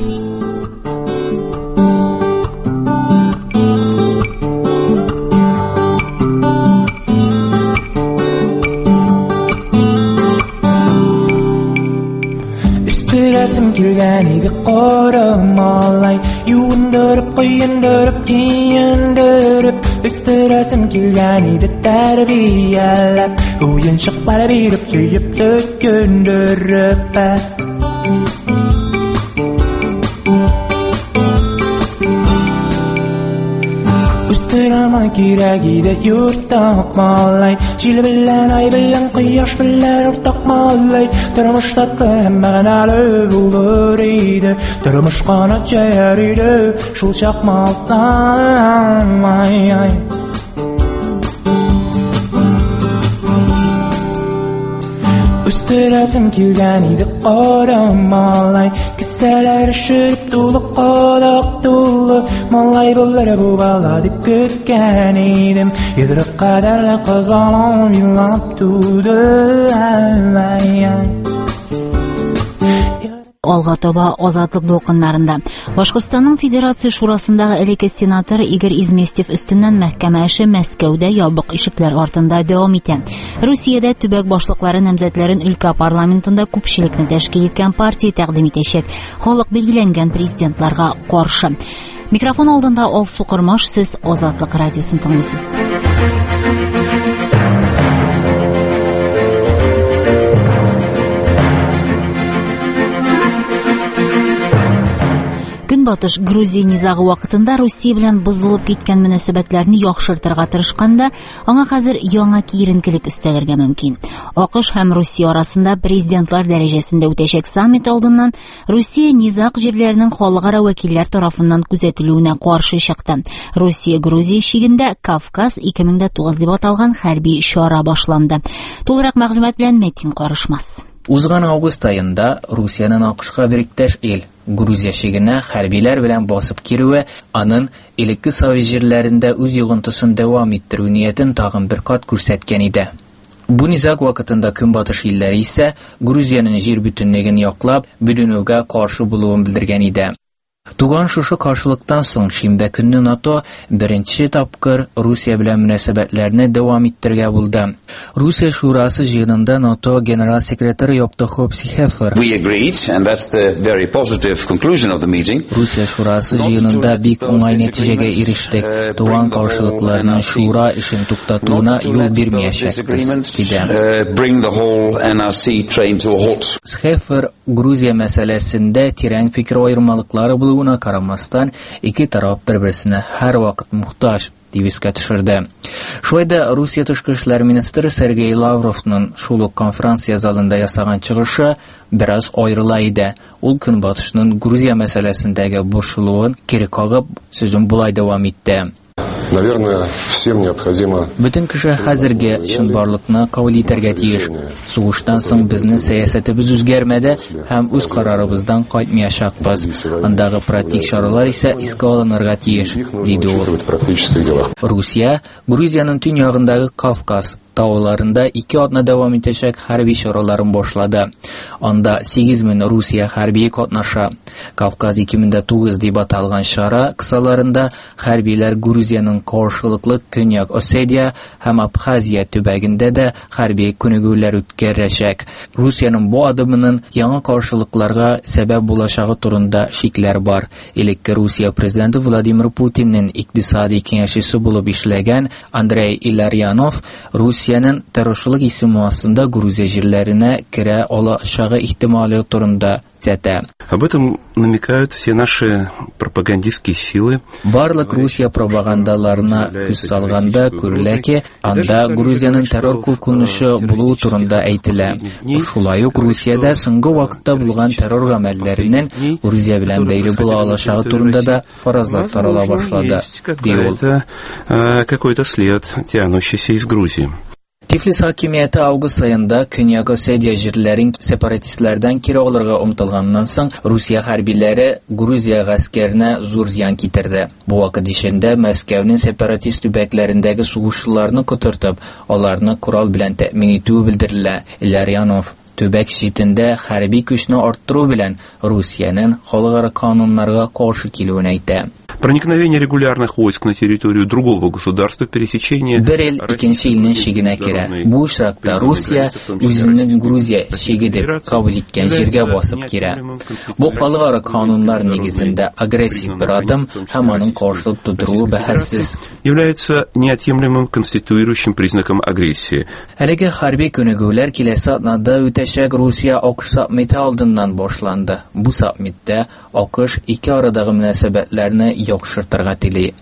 Üstürəsim külgən idi qoramalay, yuundırıp, qoyundırıp, kiyindırıp. Üstürəsim külgən idi tərbiyələp, oyunçıqlara birib, söyüb, tökündürüp. Üstürəmə kirək idi yurtaq malay, jil bilən, ay bilən, quyaş bilən urtaq malay. Тұрмыш татlı hem mənalı bulur idi, Тұрмыш qanat çəyər idi, şul çaqmaldan, ay ay. Üstürəsim kilgən idi qoramalay, Kisələr şürüb dolu qodaq dolu, Malay bulları bu bala dip kötkən idim, Yedrib qədərlə qız balam yılap tudu, ay ay. Алга таба Азатлык дулкыннарында. Башкортстанның Федерация шурасындагы элекке сенатор Игорь Изместьев өстеннән мәхкәмә эше Мәскәүдә ябык ишекләр артында дәвам итә. Русиядә төбәк башлыклары намзәтләрен өлкә парламентында күпчелекне тәшкил иткән партия тәкъдим итәчәк. Халык билгеләнгән президентларга каршы. Микрофон алдында Алсу Кырмаш, сез Азатлык радиосын тыңлыйсыз. Көнбатыш Грузия низагы вакытында Русия белән бозылып киткән мөнәсәбәтләрне яхшыртырга тырышканда, аңа хәзер яңа киеренкелек өстәлергә мөмкин. АКШ һәм Русия арасында президентлар дәрәҗәсендә үтәчәк саммит алдыннан Русия низаг җирләренең халыкара вәкилләр тарафыннан күзәтелүенә каршы чыкты. Русия Грузия шигендә Кавказ ике мең тугыз дип аталган хәрби чара башланды. Тулырак мәгълүмат белән Метин Карышмас. Узган август айында Русиянең АКШка бер ил Грузия шигенә хәрбиләр белән басып кирүе аның элекке совет җирләрендә үз йогынтысын дәвам иттерү ниятен тагын бер кат күрсәткән иде. Бу низаг вакытында Көнбатыш илләре исә Грузияның җир бөтенлеген яклап, бүленүгә каршы булуын белдергән иде. Туган шушы каршылыктан соң шимбә көнне НАТО беренче тапкыр Русия белән мөнәсәбәтләрне дәвам иттерергә булды. Русия шурасы җыенында НАТО генераль секретаре Йоктохоп Сихефер Русия шурасы җыенында бик уңай нәтиҗәгә ирештек. Туган каршылыкларның шура эшен туктатуына юл бирмәячәкбез диде. Сихефер Грузия мәсьәләсендә тирән фикер аермалыклары булуына карамастан, ике тараф бер-берсенә һәр вакыт мохтаҗ дип искә төшерде. Шулай да Русия тышкы эшләр министры Сергей Лавровның шул ук конференция залында ясаган чыгышы бераз аерыла иде. Ул Көнбатышның Грузия мәсьәләсендәге борчылуын кире кагып, сүзен булай дәвам итте. Наверное, всем необходимо. Бүтән кеше хәзерге чынбарлыкны кабул итәргә тиеш. Сугыштан соң безнең сәясәтебез үзгәрмәде һәм үз карарыбыздан кайтмаячакбыз. Андагы практик чаралар исә искә алынырга тиеш, диде ул. Русия Грузияның төнь ягындагы Кавказ тауларында ике атна дәвам итәчәк хәрби чараларын башлады. Анда сигез мең Русия хәрби катнаша. Кавказ ике мең тугыз дип аталган чара кысаларында хәрбиләр Грузияның каршылыклы Көньяк Осетия һәм Абхазия төбәгендә дә хәрби күнегүләр үткәрәчәк. Русияның бу адымының яңа каршылыкларга сәбәп булачагы турында шикләр бар. Элекке Русия президенты Владимир Путинның икътисади киңәшчесе булып эшләгән Андрей Илларионов Русияның террорлык исеме астында Грузия җирләренә керә алачагы ихтималы турында зәтә. Об этом намекают все наши пропагандистские силы. Барлык Русия пропагандаларына күз салганда күрелә ки, анда Грузияның террор куркынышы булуы турында әйтелә. Шулай ук Русиядә соңгы вакытта булган террор гамәлләренең Грузия белән бәйле була алачагы турында да фаразлар тарала башлады, ди ул. Это какой-то след, тянущийся из Грузии. Tiflis hakimiyeti август ayında Künyak Osetiya җирләрен сепаратистлардан кире алырга омтылганнан соң Русия хәрбиләре Грузия гаскәренә зур зыян китерде. Бу вакыт ишендә Мәскәүнең сепаратист төбәкләрендәге сугышчыларны котыртып, аларны корал белән тәэмин итүе белдерелә. Илларионов төбәк читендә хәрби көчне арттыру белән Русияның халыкара кануннарга каршы килүен әйтә. Проникновение регулярных войск на территорию другого государства, пересечение... Бер ил икенче илнең шигенә керә. Бу очракта Русия үзенең Грузия шиге дип кабул иткән җиргә басып кирә. Бу халыкара кануннар нигезендә агрессив бер адым һәм аның каршылык тудыруы бәхәссез. Является неотъемлемым конституирующим признаком агрессии. Әлеге хәрби күнегүләр киләсе атнада үтәчәк Русия АКШ саммиты алдыннан башланды. Бу саммитта АКШ ике арадагы мөнәсәбәтләрне яхшыртырга тели.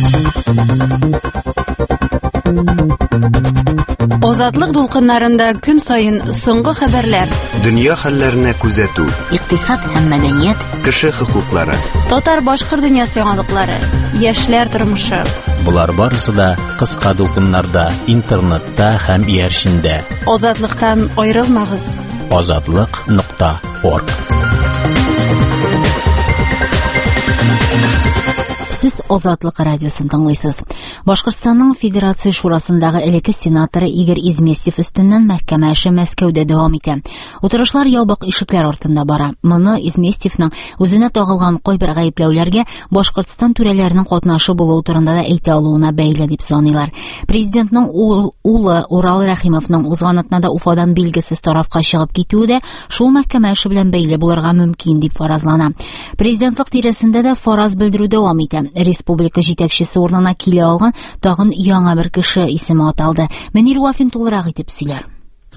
Азатлык дулкыннарында көн сайын соңгы хәбәрләр. Дөнья хәлләренә күзәтү. Икътисад һәм мәдәният. Кеше хокуклары. Татар-башкорт дөньясы яңалыклары. Яшьләр тормышы. Булар барысы да кыска дулкыннарда, интернетта һәм ияршендә. Азатлыктан аерылмагыз. азатлык нокта орг. Сез Азатлык радиосын тыңлыйсыз. Башкортстанның Федерация шурасындагы элекке сенаторы Игорь Изместьев өстеннән мәхкәмә эше Мәскәүдә дәвам итә. Утырышлар ябык ишекләр артында бара. Моны Изместьевның үзенә тагылган кайбер гаепләүләргә Башкортстан түрәләренең катнашы булуы турында да әйтә алуына бәйле дип саныйлар. Президентның улы Урал Рәхимовның узган атнада Уфадан билгесез тарафка чыгып китүе дә шул мәхкәмә эше белән бәйле булырга мөмкин дип фаразлана. Президентлык тирәсендә дә фараз белдерү дәвам итә. Республика җитәкчесе урынына килә алган тагын яңа бер кеше исеме аталды. Мөнир Вафин тулырак итеп сөйләр.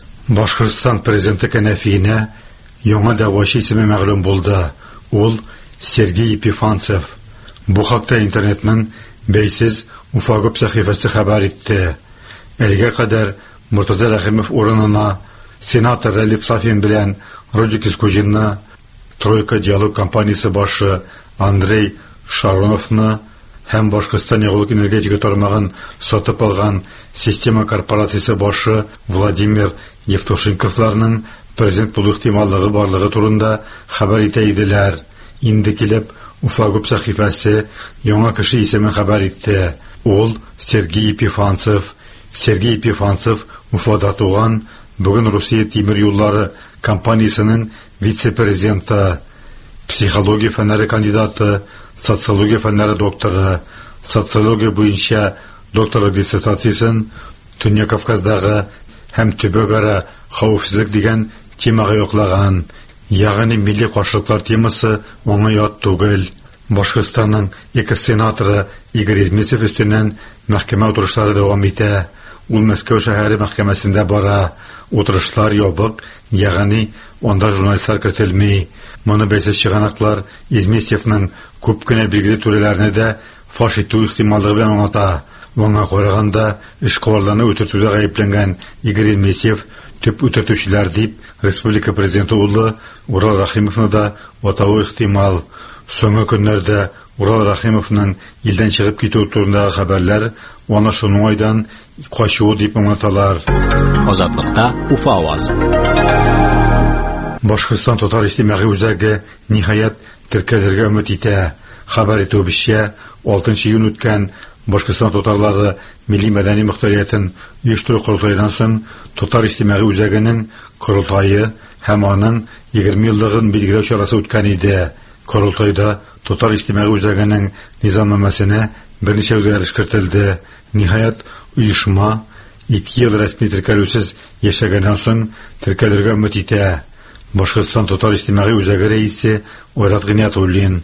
Башкортстан президенты Кәнәфиенә яңа дәвачы исеме мәгълүм булды. Ул Сергей Епифанцев. Бу хакта интернетның бәйсез Уфагып сәхифәсе хәбәр итте. Әлегә кадәр Муртаза Рәхимов урынына сенатор Рәлиф Сафин белән Родик Искужинны, Тройка диалог компаниясе башы Андрей Шароновны һәм Башкортстан ягулык энергетика тармагын сатып алган Система корпорациясе башы Владимир Евтушенковларның президент булу ихтималлыгы барлыгы турында хәбәр итә иделәр. Инде килеп Уфагып сәхифәсе яңа кеше исемен хәбәр итте. Ул Сергей Епифанцев. Сергей Епифанцев Уфада туган, бүген Русия тимер юллары компаниясының вице-президенты, психология фәннәре кандидаты, социология фәннәре докторы, социология буенча докторлык диссертациясын Төньяк Кавказдагы һәм төбәкара хәвефсезлек дигән темага йоклаган. Ягъни милли каршылыклар темасы аңа ят түгел. Башкортстанның ике сенаторы Игорь Измесов өстеннән мәхкәмә утырышлары дәвам итә. Ул Мәскәү шәһәре мәхкәмәсендә бара. Утырышлар ябык, ягъни анда журналистлар кертелми. Моны бәйсез чыганаклар Измесовның күп кенә билгеле түрәләрне дә фаш итү ихтималлыгы белән аңлата. Аңа караганда эшкуарларны үтертүдә гаепләнгән Игорь Измесов төп үтертүчеләр дип республика президенты улы Урал Рахимовны да атауы ихтимал. Соңгы көннәрдә Урал Рахимовның илдән чыгып китү турындагы хәбәрләр аны шуның айдан качуы дип аңлаталар. Азатлыкта Уфа авазы. Башкортстан татар иҗтимагый үзәге ниһаять теркәлергә өмет итә. Хәбәр итүебезчә, алтынчы июнь үткән Башкортстан татарлары милли мәдәни мөхтәриятен оештыру курултаеннан соң татар иҗтимагый үзәгенең курултайы һәм аның егерме еллыгын билгеләү чарасы үткән иде. Курултайда татар иҗтимагый үзәгенең низамнамәсенә берничә үзгәреш кертелде. Ниһаять оешма ике ел рәсми теркәлүсез яшәгәннән соң теркәлергә өмет итә. Башкортстан татар иҗтимагый үзәге рәисе Айрат Гыйниятуллин.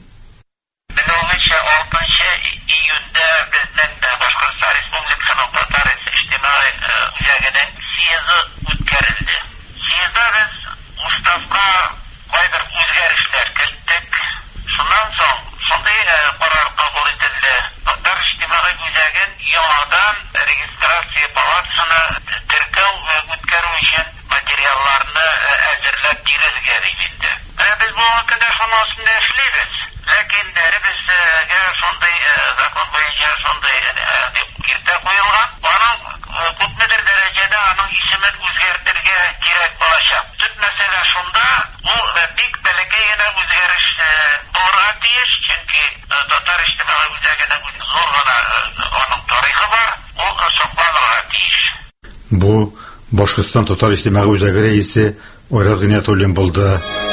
Бу Башкортстан татар иҗтимагый үзәге рәисе Айрат Гыйниятуллин булды.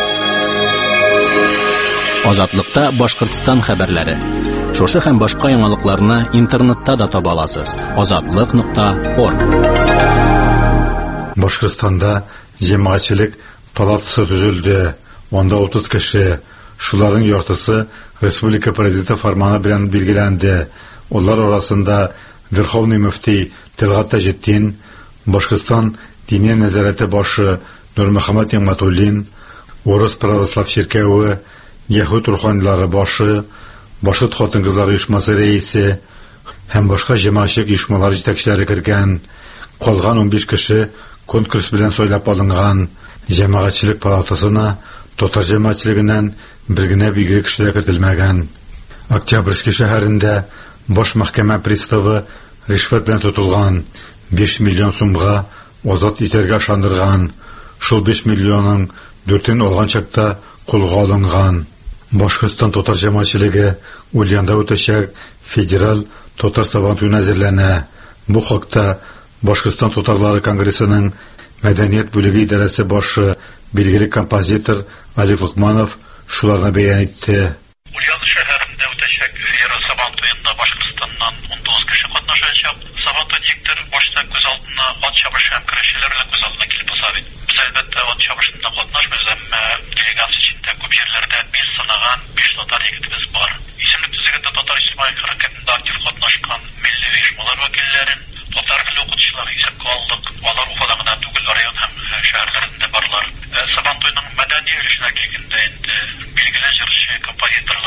Азатлыкта Башкортстан хәбәрләре. Шушы һәм башка яңалыкларны интернетта да таба аласыз. азатлык нокта орг. Башкортстанда җәмәгатьчелек палатасы төзелде. Анда утыз кеше, шуларның яртысы республика президенты фарманы белән билгеләнде. Улар арасында Верховный мөфти Тәлгать Таҗетдин, Башкортстан диния нәзарәте башы Нурмөхәммәд Нигъмәтуллин, Урыс православ чиркәве Яһүд руханилары башы, Башкорт хатын-кызлар оешмасы рәисе һәм башка җәмәгатьчелек оешмалары җитәкчеләре кергән. Калган ун биш кеше конкурс белән сайлап алынган. Җәмәгатьчелек палатасына татар җәмәгатьчелегеннән бер генә билгеле кеше кертелмәгән. Октябрьский шәһәрендә баш мәхкәмә приставы ришвәт белән тотылган. биш миллион сумга азат итәргә шандырган. Шул биш миллионның дүртен алган чакта кулга алынган. Башкортстан татар җәмәгатьчелеге Ульянда үтәчәк федераль татар сабантуена әзерләнә. Бу хакта Башкортстан татарлары конгрессының мәдәният бүлеге идарәсе башы билгеле композитор Алик Лукманов шуларны бәян итте. Ульяна шәһәрендә үтәчәк федераль сабантуенда Башкортстаннан он тугыз кеше катнашачак. Сабантуй диктор башта күз алдына ат чабышы һәм көрәшчеләр белән күз алдына килеп баса бит. Без әлбәттә ат чабышында катнашмыйбыз, әмма делегация эчендә күп җирләрдә биш санаган биш татар егетебез бар. Исемлек төзегәндә татар иҗтимагый хәрәкәтендә актив катнашкан милли оешмалар вәкилләрен, татар теле укытучыларын исәпкә алдык. Алар Уфада гына түгел, район һәм шәһәрләрендә барлар. Сабантуйның мәдәни өлешенә килгәндә инде билгеле җырчы, композитор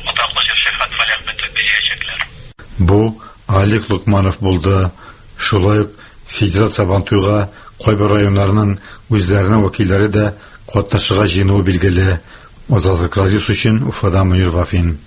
атаклы җыр Шәфкать Вәли Әхмәтов бизәчәкләр. Бу Алик Лукманов булды. Шулай ук федераль Сабантуйга кайбер районнарның үзләренең вәкилләре дә катнашырга җыенуы билгеле. Азатлык радиосы өчен Уфадан Мөнир Гафин.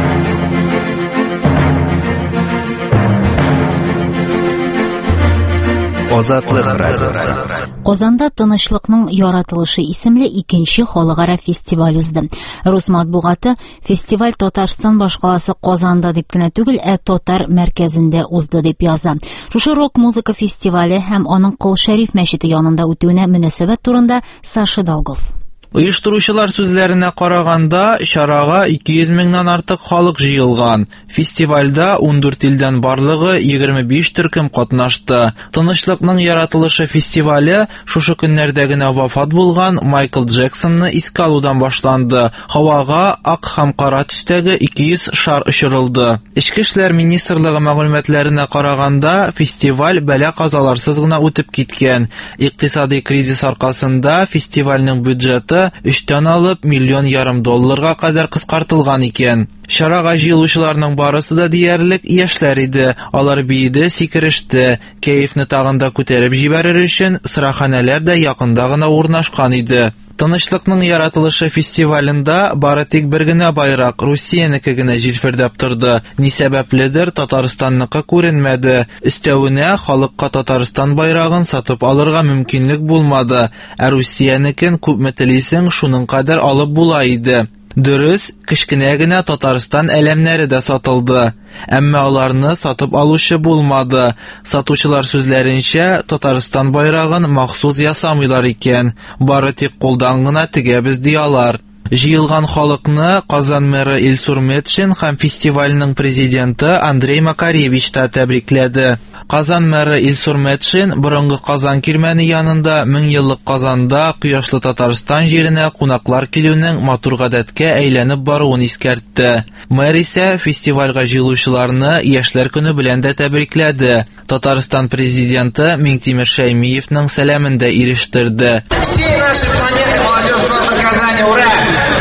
Азатлык радиосы. Казанда Тынычлыкның яратылышы исемле икенче халыкара фестиваль узды. Рус матбугаты фестиваль Татарстан башкаласы Казанда дип кенә түгел, ә Татар мәркәзендә узды дип яза. Шушы рок-музыка фестивале һәм аның Кол Шәриф мәчете янында үтүенә мөнәсәбәт турында Саша Долгов. Оештыручылар сүзләренә караганда, чарага ике йөз меңнән артык халык җыелган. Фестивальдә ундүрт илдән барлыгы егерме биш төркем катнашты. Тынычлыкның яратылышы фестивале шушы көннәрдә генә вафат булган Майкл Джексонны искә алудан башланды. Һавага ак һәм кара төстәге ике йөз шар очырылды. Ичке эшләр министрлыгы мәгълүматларына караганда, фестиваль бәла-казаларсыз гына үтеп киткән. Икътисади кризис аркасында фестивальнең бюджеты өчтән алып миллион ярым долларга кадәр кыскартылган икән. Чарага җыелучыларның барысы да диярлек яшьләр иде. Алар биеде, сикереште. Кәефне тагында күтәреп җибәрер өчен сыраханәләр дә якында гына урнашкан иде. Тынычлыкның яратылышы фестивалендә бары тик бер генә байрак Русиянеке генә җилфердәп торды. Ни сәбәпледер Татарстанныкы күренмәде. Өстәвенә халыкка Татарстан байрагын сатып алырга мөмкинлек булмады. Ә Русиянекен күпме телисең, шуның кадәр алып була иде. Дөрес, кечкенә генә Татарстан әлемнәре дә сатылды. Әмма аларны сатып алучы булмады. Сатучылар сүзләренчә, Татарстан байрагын махсус ясамыйлар икән. Бары тик кулдан гына тегәбез диялар. Җыелган халыкны Казан мэры Илсур Метшин һәм фестивальнең президенты Андрей Макаревич та тәбрикләде. Казан мэры Илсур Метшин борынгы Казан кирмәне янында мең еллык Казанда кояшлы Татарстан җиренә кунаклар килүнең матур гадәткә әйләнеп баруын искәртте. Мэр исә фестивальгә җыелучыларны Яшьләр көне белән дә тәбрикләде. Татарстан президенты Миңтимер Шәймиевның сәламен дә ирештерде. Всей нашей планеты молодежь тоже Казани, ура!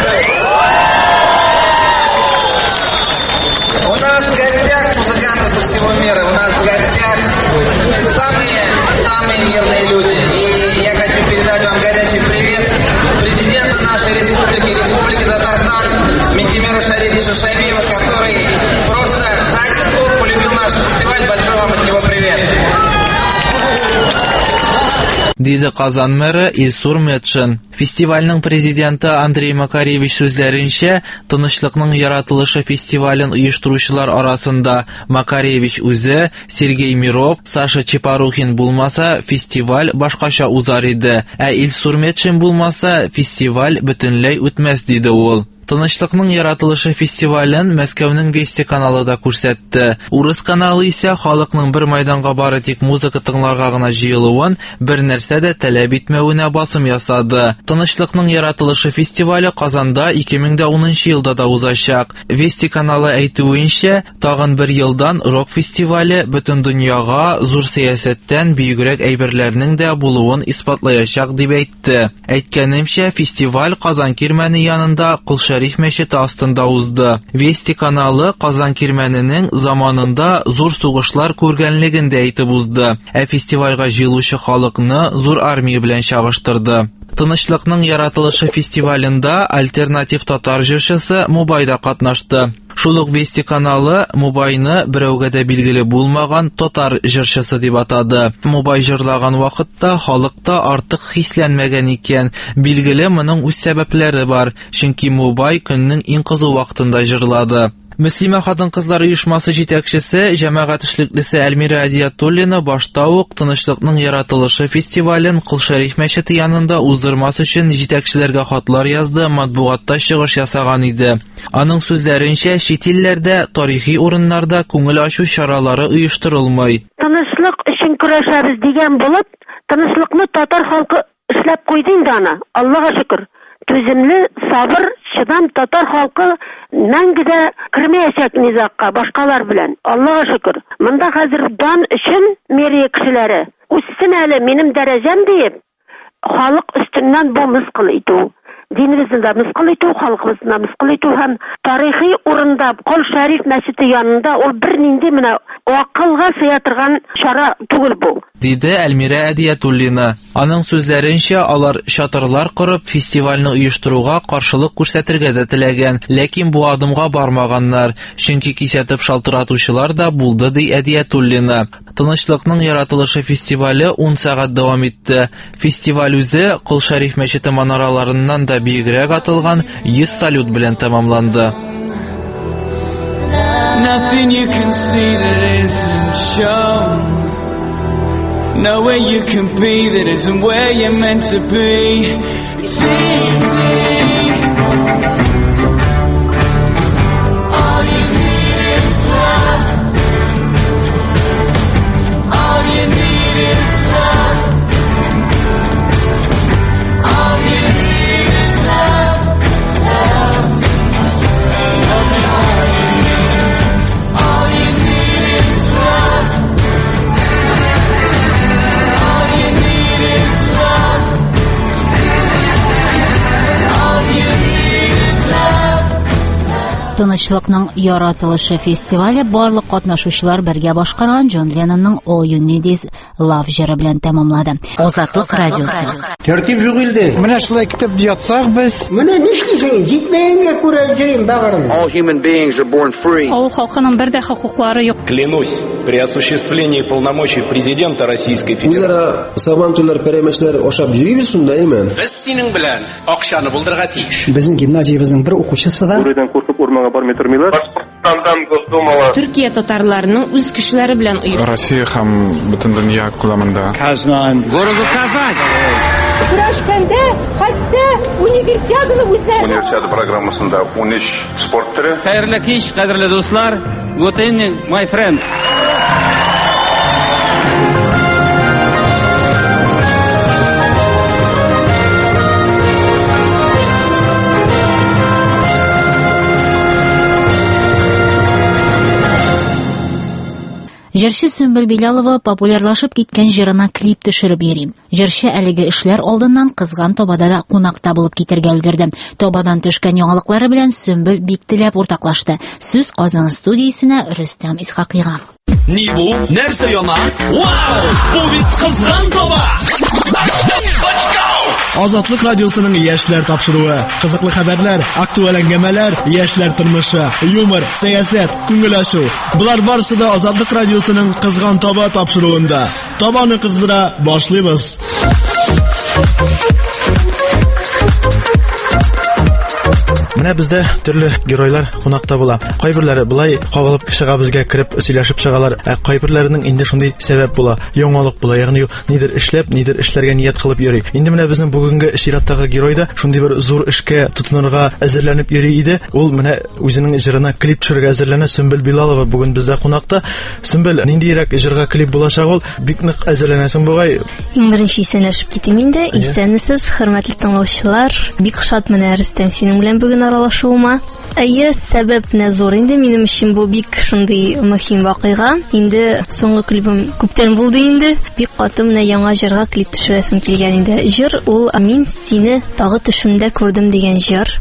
У нас в гостях музыканты со всего мира, у нас в гостях самые, самые мирные люди. И я хочу передать вам горячий привет президенту нашей республики, Республики Татарстан, Миңтимеру Шәрифовичу Шәймиеву, который просто за один год полюбил наш фестиваль. Большой вам от него привет. Диде Казан мэры Илсур Метшин. Фестивальның президенты Андрей Макаревич сүзләренчә, Тынычлыкның яратылышы фестивален оештыручылар арасында Макаревич үзе, Сергей Миров, Саша Чепарухин булмаса, фестиваль башкача узар иде. Ә Илсур Метшин булмаса, фестиваль бөтенләй үтмәс диде ул. Тынычлыкның яратылышы фестивален Мәскәүнең Вести каналы да күрсәтте. Урыс каналы исә халыкның бер майданга бары тик музыка тыңларга гына җыелуын, бер нәрсә дә таләп итмәвенә басым ясады. Тынычлыкның яратылышы фестивале Казанда ике мең унынчы елда да узачак. Вести каналы әйтүенчә, тагын бер елдан рок фестивале бөтен дөньяга зур сәясәттән бигрәк әйберләрнең дә булуын исбатлаячак дип әйтте. Әйткәнемчә, фестиваль Казан кирмәне янында Кол Шәриф мәчете астында узды. Вести каналы Казан кирмәненең заманында зур сугышлар күргәнлеген дә әйтеп узды. Ә фестивальгә җыелучы халыкны зур армия белән чагыштырды. Тынычлыкның яратылышы фестивалендә альтернатив татар җырчысы Мубай да катнашты. Шулык Вести каналы Мубайны берәүгә дә билгеле булмаган татар җырчысы дип атады. Мубай җырлаган вакытта халыкта артык хисләнмәгән икән. Билгеле, моның үз сәбәпләре бар, чөнки Мубай көннең иң кызу вакытында җырлады. Мөслимә хатын-кызлар оешмасы җитәкчесе, җәмәгать эшлеклесе Әлмирә Әдиятуллина башта ук Тынычлыкның яратылышы фестивален Кол Шәриф мәчете янында уздырмас өчен җитәкчеләргә хатлар язды, матбугатта чыгыш ясаган иде. Аның сүзләренчә, чит илләрдә тарихи урыннарда күңел ачу чаралары оештырылмый. Тынычлык өчен көрәшәбез дигән булып, тынычлыкны татар халкы эшләп куйды инде аны. Аллаһка шөкер. Түземле, сабыр, чыдам татар халкы мәңге дә кирмәячәк низакка башкалар белән. Аллаһка шөкер. Монда хәзер дан өчен мэрия кешеләре үссен әле минем дәрәҗәм диеп, халык өстеннән бу мыскыл итү. dinimizin de mıskıl ituv, halkımızın da mıskıl ituv hem tarihi orunda Kol Şerif Mescidi yanında o bir nindi mine o akılga sıyatırgan şara tugul bu. Диде Әлмирә Әдиятуллина. Аның сүзләренчә, алар шатырлар корып, фестивальне оештыруга каршылык күрсәтергә дә теләгән, ләкин бу адымга бармаганнар. Чөнки кисәтеп шалтыратучылар да булды, ди Әдиятуллина. Тынычлыкның яратылышы фестивале ун сәгать дәвам итте. Фестиваль үзе Кол Шәриф мәчете манараларыннан да биегрәк атылган йөз салют белән тәмамланды. Nothing you can see that isn't shown. Nowhere you can be that isn't where you're meant to be. It's easy. All you need is love. All you need is love. All you need is love. Love. Love is all you need. All you need is love. All you need is love. All you need is love. Тынычлыкның яратылышы фестивале барлык катнашучылар бергә башкарган Джон Леннонның All You Need Is Love җыры белән тәмамлады. Азатлык радиосы. Тәртип юк инде. Менә шулай китеп ятсак без. Менә нишлисең? Җитмәгәнгә күрә йөрим багырым. All human beings are born free. Авыл халкының бер дә хокуклары юк. Клянусь, при осуществлении полномочий президента Российской Федерации. Үзара сабантулар пәрәмәчләр ашап йөрибез шундаймы? Без синең белән акчаны булдырга тиеш. Безнең гимназиябезнең бер укучысы да Бүрәдән куркып урманга бармый тормыйлар. Башкортстандан Госдумага. Төркия татарларының үз көчләре белән оештырылган. Россия һәм бөтен дөнья күләмендә. Казан, Городу Казань. Көрәшкәндә хәтта универсиаданы үзләре. Универсиада программасында ун өч спорт төре. Хәерле кич, кадерле дуслар. Good evening, my friends. Җырчы Сөмбел Билалова популярлашып киткән җырына клип төшереп йөри. Җырчы әлеге эшләр алдыннан кызган Тобада да кунакта булып китергә өлгерде. Тобадан төшкән яңалыклары белән Сөмбел бик теләп уртаклашты. Сүз Казан студиясенә Рөстәм Исхакыйга. Ни бу? Нәрсә яна? Вау! Бу бит кызган Тоба! Азатлык радиосының яшьләр тапшыруы, кызыклы хәбәрләр, актуаль әңгәмәләр, яшьләр тормышы, юмор, сәясәт, күңел ачу. Булар барысы да Азатлык радиосының кызган Тоба тапшыруында. Тобаны кыздыра башлыйбыз. Менә бездә төрле геройлар кунакта була. Кайберләре булай кабылып кешегә безгә кирип сөйләшеп чыгалар. Ә кайберләренең инде шундый сәбәп була, яңалык була, ягъни нидер эшләп, нидер эшләргә ният кылып йөри. Инде менә безнең бүгенге чираттагы герой да шундый бер зур эшкә тотынырга әзерләнеп йөри иде. Ул менә үзенең җырына клип төшерергә әзерләнә. Сөмбел Билалова бүген бездә кунакта. Сөмбел, ниндирәк җырга клип булачак ул? Бик нык әзерләнәсең бугай. Иң беренче исәнләшеп китим инде. Исәнмесез, хөрмәтле тыңлаучылар. Бик шат менә Рөстәм синең белән бүген аралашуыма. Әйе, сәбәп не зур инде минем өчен бу бик шундый мөһим вакыйга. Инде соңгы клипым күптән булды инде. Бик каты менә яңа җырга клип төшерәсем килгән инде. Җыр ул Мин сине тагы төшемдә күрдем дигән җыр.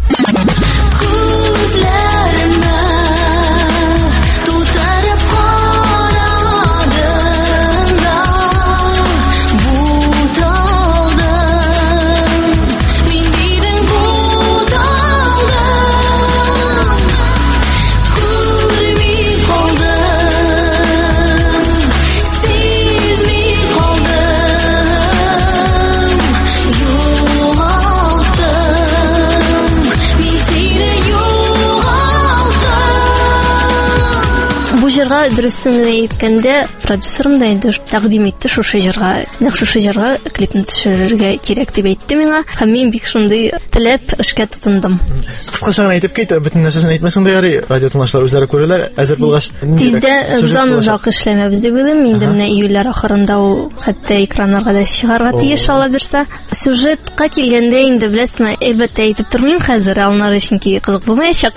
Җырга дөресен әйткәндә, продюсерым да инде тәкъдим итте шушы җырга, нәкъ шушы җырга клипны төшерергә кирәк дип әйтте миңа. Һәм мин бик шундый теләп эшкә тотындым. Кыскача гына әйтеп кит, бөтен нәрсәсен әйтмәсәң дә ярый, радио тыңлаучылар үзләре күрәләр, әзер булгач. Тиздә узан-узак эшләмәбез дип уйлыйм. Инде менә июль ахырында ул хәтта экраннарга да чыгарга тиеш ала бирсә. Сюжетка килгәндә инде беләсезме, әлбәттә әйтеп тормыйм хәзер, алнары чөнки кызык булмаячак.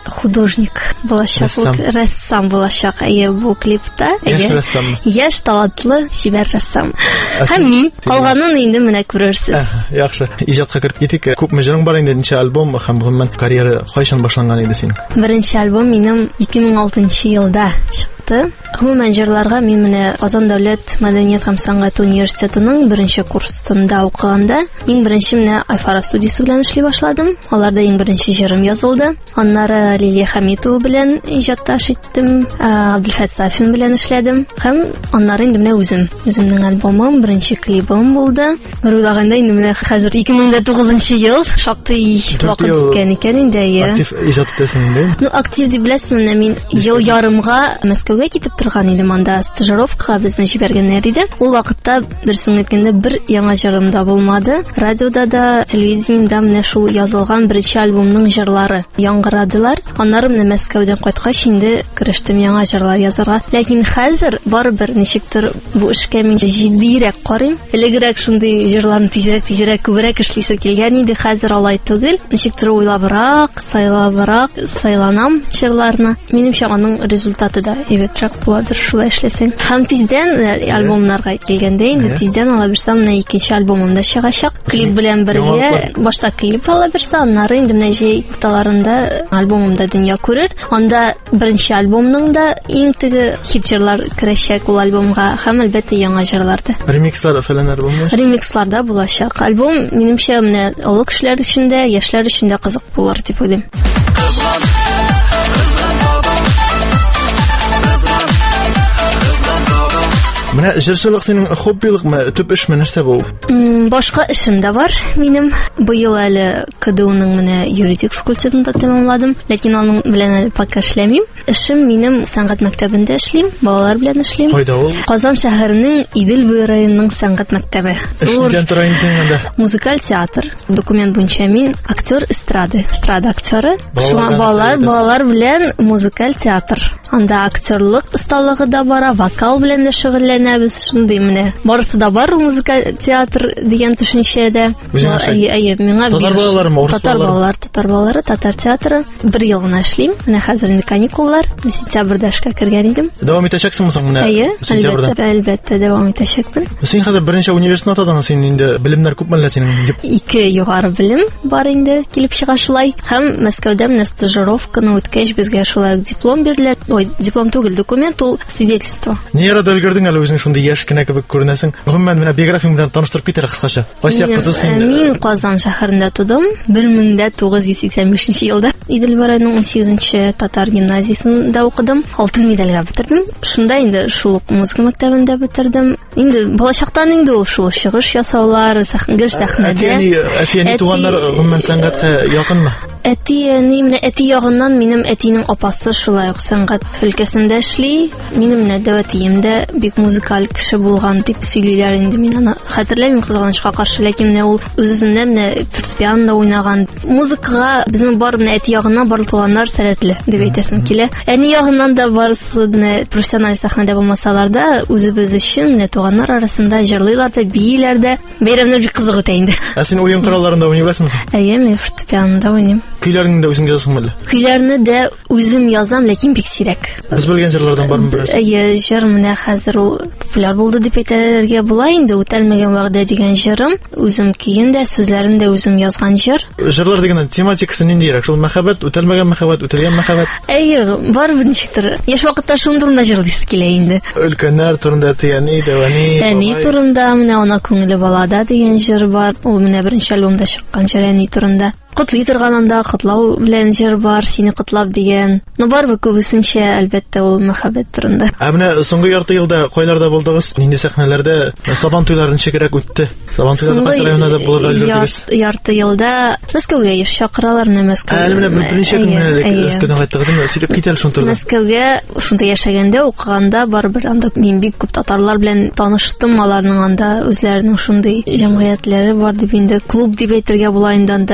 художник булачак, Рәссам. рәссам булачак. Әйе, бу клипта. Яшь Әйе. рәссаммы? Яшь, талантлы, шибәр рәссам. Ә Һәм син- мин син- калганын инде менә күрерсез. Әһ, яхшы. Иҗатка кереп китик. Күпме җырың бар инде? Ничә альбом һәм гомумән карьера кайчан башланган иде синең? Беренче альбом минем ике мең алтынчы елда чыкты. Гомумән җырларга мин менә Казан дәүләт мәдәният һәм сәнгать университетының беренче курсында укыганда, иң беренче менә Айфара студиясе белән эшли башладым. Аларда иң беренче җырым язылды. Аннары Лилия Хәмитова белән иҗатташ иттем, ә, Абделфат Сафин белән эшләдем. Һәм аннары инде менә үзем, үземнең альбомым, беренче клипым булды. Бер уйлаганда инде менә хәзер ике мең тугызынчы ел, шактый вакыт үткән икән инде. Әйе. Актив иҗат итәсең инде. Ну, актив дип беләсең, менә мин ел ярымга Мәскәүгә китеп торган идем, анда стажировкага безне җибәргәннәр иде. Ул вакытта дөресен әйткәндә бер яңа җырым да булмады. Радиода да, телевидениедә менә шул язылган беренче альбомның җырлары яңгырадылар. Аннары менә Мәскәүдән кайткач инде керештем яңа җырлар язарга. Ләкин хәзер барыбер ничектер бу эшкә мин җиддирәк карыйм. Элегрәк шундый җырларны тизрәк, тизрәк, күбрәк эшлисе килгән иде. Хәзер алай түгел. Ничектер уйлабрак, сайлабрак сайланам җырларны. Минемчә аның результаты да әйбәтрәк буладыр шулай эшләсәң. Һәм тиздән э, альбомнарга килгәндә инде тиздән ала бирсәм, менә икенче альбомым да чыгачак. Клип белән бергә башта клип ала бирсә, аннары инде менә җәй урталарында альбомым да дөнья күрер. Анда беренче альбомның да иң теге хит җырлар керәчәк ул альбомга, һәм әлбәттә яңа җырлар да. Ремикслар фәлән альбомлар. Ремиксларда булачак. Альбом минемчә менә олы кешеләр өчен дә, яшьләр өчен дә кызык булыр дип уйлыйм. Менә җырчылык синең хоббилыкмы, төп эшме, нәрсә бу? М, Башка эшем дә бар минем. Быел әле КДУның менә юридик факультетында тәмамладым, ләкин аның белән әле пока эшләмим. Эшем минем сәнгать мәктәбендә эшлим, балалар белән эшлим. Кайда ул? Казан шәһәренең Иделбуй районының сәнгать мәктәбе. Зур Эшләгән тора инде син анда. музыкаль театр. Документ буенча мин актер эстрады, эстрада актеры. Шуңа балалар, балалар белән музыкаль театр. Анда актерлык осталыгы да бара, вокал белән дә шөгыльләнәбез. Шундый менә. Барысы да бар музыкаль театр дигән төшенчәдә. Әйе, әйе, миңа Татар балаларымы, урыс татар балалар, татар балалары, татар театры. Бер ел гына эшлим. Менә хәзер инде каникуллар. Сентябрьдә эшкә кергән идем. Дәвам итәчәксеңме соң менә? Әйе, сентябрьдә? әлбәттә, әлбәттә дәвам итәчәкмен. Син хәзер беренче университетны атадың, син инде белемнәр күпме әллә синең? дип- Ике югары белем бар инде, килеп чыга шулай. Һәм Мәскәүдә менә стажировканы үткәч безгә шулай ук диплом бирделәр. Ой, диплом түгел, документ, ул свидетельство. Ни арада өлгердең әле үзең шундый яшь кенә кебек күренәсең? Гомумән менә биографияң белән таныштырып китәр кыскача. Кайсы як Минем- кызы син? Мин Казан шәһәрендә тудым. бер мең тугыз йөз сиксән бишенче елда Иделбуй районының он сигезенче татар гимназиясендә укыдым. Алтын медальгә бетердем. Шунда инде шул ук музыка мәктәбендә бетердем. Инде балачактан инде ул шул чыгыш ясаулар, сәхнәгә сәхнәдә. Әти-әни туганнар гомумән сәнгатькә якынмы? Әти, әни, менә әти ягыннан минем әтинең апасы шулай ук сәнгать өлкәсендә эшли. Минем менә дәвәтием дә бик музыкаль кеше булган дип сөйлиләр инде. Мин аны хәтерләмим кызганычка каршы, ләкин менә ул үзенә менә фортепиано уйнаган. Музыкага безнең бар менә әти ягыннан бар туганнар сәләтле дип әйтәсем килә. Әни ягыннан да барысы менә профессиональ сәхнәдә булмасалар да, үзебез өчен менә туганнар арасында җырлыйлар да, бийләр дә. Бәйрәмнәр бик кызык үтә инде. Ә син уен коралларында уйный беләсеңме? Әйе, мен фортепианода уйныйм. Көйләреңне дә үзең язасыңмы әллә? Көйләрне дә үзем язам, ләкин бик сирәк. Без белгән җырлардан бармы бераз? Әйе, җыр менә хәзер ул популяр булды дип әйтергә була инде. Үтәлмәгән вәгъдә дигән җырым, үзем көен дә, сүзләрен дә үзем язган җыр. Җырлар дигәндә тематикасы ниндирәк? Шул мәхәббәт, үтәлмәгән мәхәббәт, үтәлгән мәхәббәт? Әйе, бар бер ничектер. Яшь вакытта шуның турында җырлыйсы килә инде. Өлкәннәр турында, тияни, дәвани, Әни турында, менә ана күңеле балада дигән җыр бар. Ул менә беренче альбомда чыккан җыр әни турында. Котлый торган анда котлау белән җыр бар, сине котлап дигән. Ну барбы күбесенчә әлбәттә ул мәхәббәт турында. Ә менә соңгы ярты елда кайларда булдыгыз? Нинди сәхнәләрдә Сабан туйларын ничегрәк үтте? Сабан туйлары кайсы районда булырга өлгердегез? Ярты елда Мәскәүгә еш чакыралар, менә Мәскәүгә. Әле менә беренче көнне Мәскәүдән кайттыгызмы? Сөйләп китәл шун турыда. Мәскәүгә шунда яшәгәндә, укыганда барбер анда мин бик күп татарлар белән таныштым. Аларның анда үзләренең шундый җәмгыятьләре бар дип инде, клуб дип әйтергә була инде анда. Татар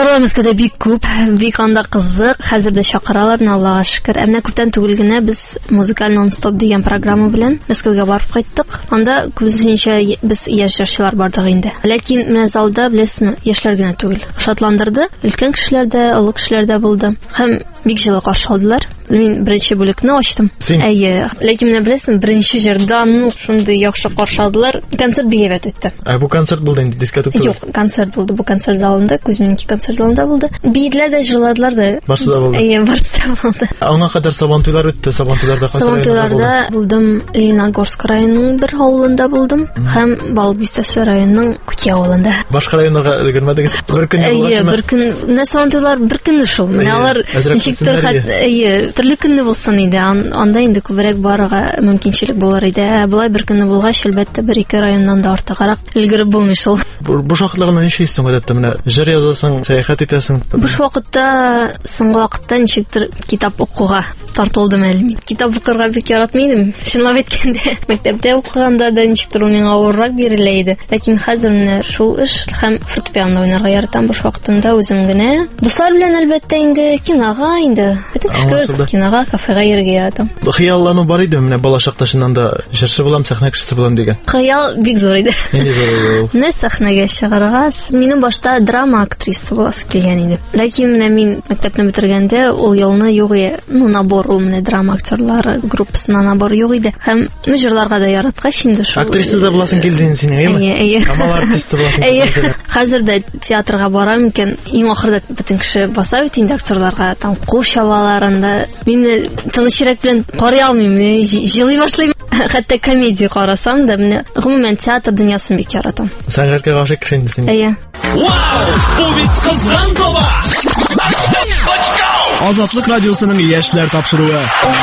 Концертлар Мәскәүдә бик күп, бик анда кызык. Хәзер дә чакыралар, Аллага шөкер. Әмма күптән түгел генә без музыкаль нон-стоп дигән программа белән Мәскәүгә барып кайттык. Анда күбесенчә без яшь җырчылар бардык инде. Ләкин менә залда беләсезме, яшьләр генә түгел. Шатландырды. Өлкән кешеләр дә, олы кешеләр дә булды. Һәм бик җылы каршы алдылар. Мин беренче бүлекне ачтым. Әйе, ләкин менә беләсең, беренче җырда ну шундый яхшы каршы алдылар. Концерт бик әйбәт үтте. Ә бу концерт булды инде дискотека? Юк, концерт булды. Бу концерт залында, Кузьминки концерт залында булды. Биедләр дә, җырладылар да. Барсы да булды. Әйе, барсы да булды. Аңа кадәр Сабантуйлар үтте. Сабантуйларда кайсы районда булды? Сабантуйларда булдым. Лениногорск районының бер авылында булдым. Һәм Балбистасы районының Куки авылында. Башка районнарга өлгермәдегез? Бер көн булышмы? Әйе, бер көн. Менә Сабантуйлар бер көн шул. Менә алар ничектер әйе, төрле көнне булсын иде. Анда инде күбрәк барырга мөмкинчелек булыр иде. Булай бер көнне булгач, әлбәттә бер-ике районнан да артыграк өлгереп булмый шул. Бу шахтларны ничек гадәттә менә җыр язасың, сәяхәт итәсең. Бу вакытта, соңгы вакытта ничектер китап укуга тартылдым әле мин. Китап укырга бик яратмыйдым. Чынлап әйткәндә, мәктәптә укыганда да ничектер ул миңа авыррак бирелә иде. Ләкин хәзер менә шул эш һәм фортепиано уйнарга яратам бу вакытында үзем генә. Дуслар белән әлбәттә инде кинога инде. Бөтен кинога, кафега йөрергә яратам. Хыяллану бар иде менә бала чакташыннан да җырчы булам, сәхнә кешесе булам дигән. Хыял бик зур иде. Нинди зур? Менә сәхнәгә чыгарга, минем башта драма актриса буласы килгән иде. Ләкин менә мин мәктәпне бетергәндә ул елны юк иде. Ну, набор ул менә драма актерлары группасына набор юк иде. Һәм җырларга да яраткач инде шул. Актриса да буласың килдең син, әйеме? Әйе, әйе. Камал артисты буласың. Әйе. Хәзер дә театрга барам икән, иң ахырда бөтен кеше баса бит инде актерларга, там кул чабаларында. Мин тынычрак белән карый алмыйм, җырлый башлыйм. Хәтта комедия карасам да, менә гомумән театр дөньясын бик яратам. Сәнгатькә гашык кеше инде син. Әйе. Вау! Бу бит кызган тоба! Азатлык радиосының яшьләр тапшыруы.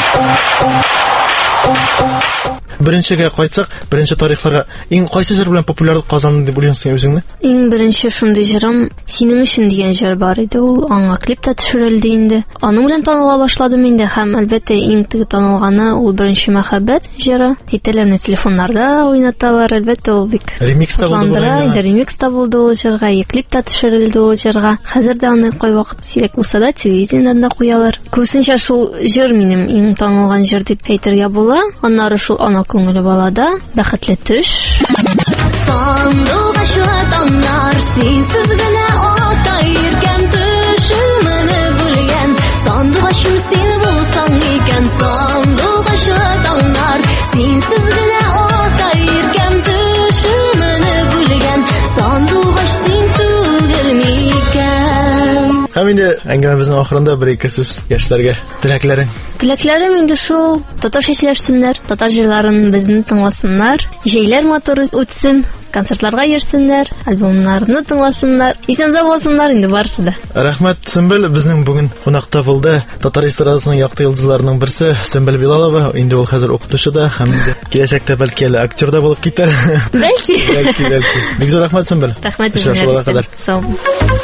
Беренчегә кайтсак, беренче тарихларга иң кайсы җыр белән популярлык казанды дип уйлыйсың үзеңне? Иң беренче шундый җырым "Синең өчен" дигән җыр бар иде. Ул аңа клип та төшерелде инде. Аның белән таныла башладым инде һәм әлбәттә иң теге танылганы ул "Беренче мәхәббәт" җыры. Әйтәләрне телефоннарда уйнаталар, әлбәттә ул бик ремикс та булды. Инде ремикс та булды ул җырга, клип та төшерелде ул җырга. Хәзер дә аны кай вакыт сирәк булса да телевизиядән да куялар. Күбесенчә шул җыр минем иң танылган җыр дип әйтергә була. Аннары шул "Ана күңеле балада", "Бәхетле төш". Сандугач атаңнар, синсез генә ата иркәм төшемне бүлгән. Сандугачым син булсаң икән, сандугач атаңнар, синсез генә ата иркәм төшемне бүлгән. Сандугач син түгел микән? Һәм инде әңгәмәбезнең ахырында бер-ике сүз яшьләргә теләкләрең. Теләкләрем инде шул: татарча сөйләшсеннәр, татар җырларын безне тыңласыннар, җәйләр матур үтсен, концертларга йөрсеннәр, альбомнарны тыңласыннар, исән-сау булсыннар инде барысы да. Рәхмәт, Сөмбел, безнең бүгін кунакта булды. Татар эстрадасының якты йолдызларының берсе Сөмбел Билалова. Инде ул хәзер укытучы да һәм киләчәктә бәлки әле актер да булып китәр. Бәлки. Бәлки, бәлки. Бик зур рәхмәт, Сөмбел. Рәхмәт сезгә. Сау бул.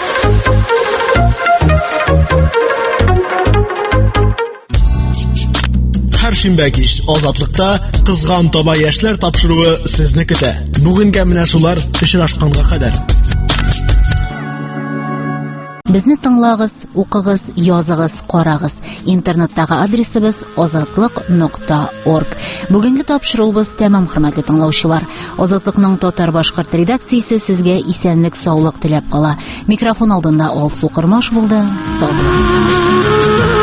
Һәр шимбә кич Азатлыкта кызган таба яшьләр тапшыруы сезне көтә. Бүгенгә менә шулар очрашканга кадәр. Безне тыңлагыз, укыгыз, языгыз, карагыз. Интернеттагы адресыбыз азатлык нокта орг. Бүгенге тапшыруыбыз тәмам, хөрмәтле тыңлаучылар. Азатлыкның татар-башкорт редакциясе сезгә исәнлек, саулык теләп кала. Микрофон алдында Алсу Кырмаш булды. Сау булыгыз.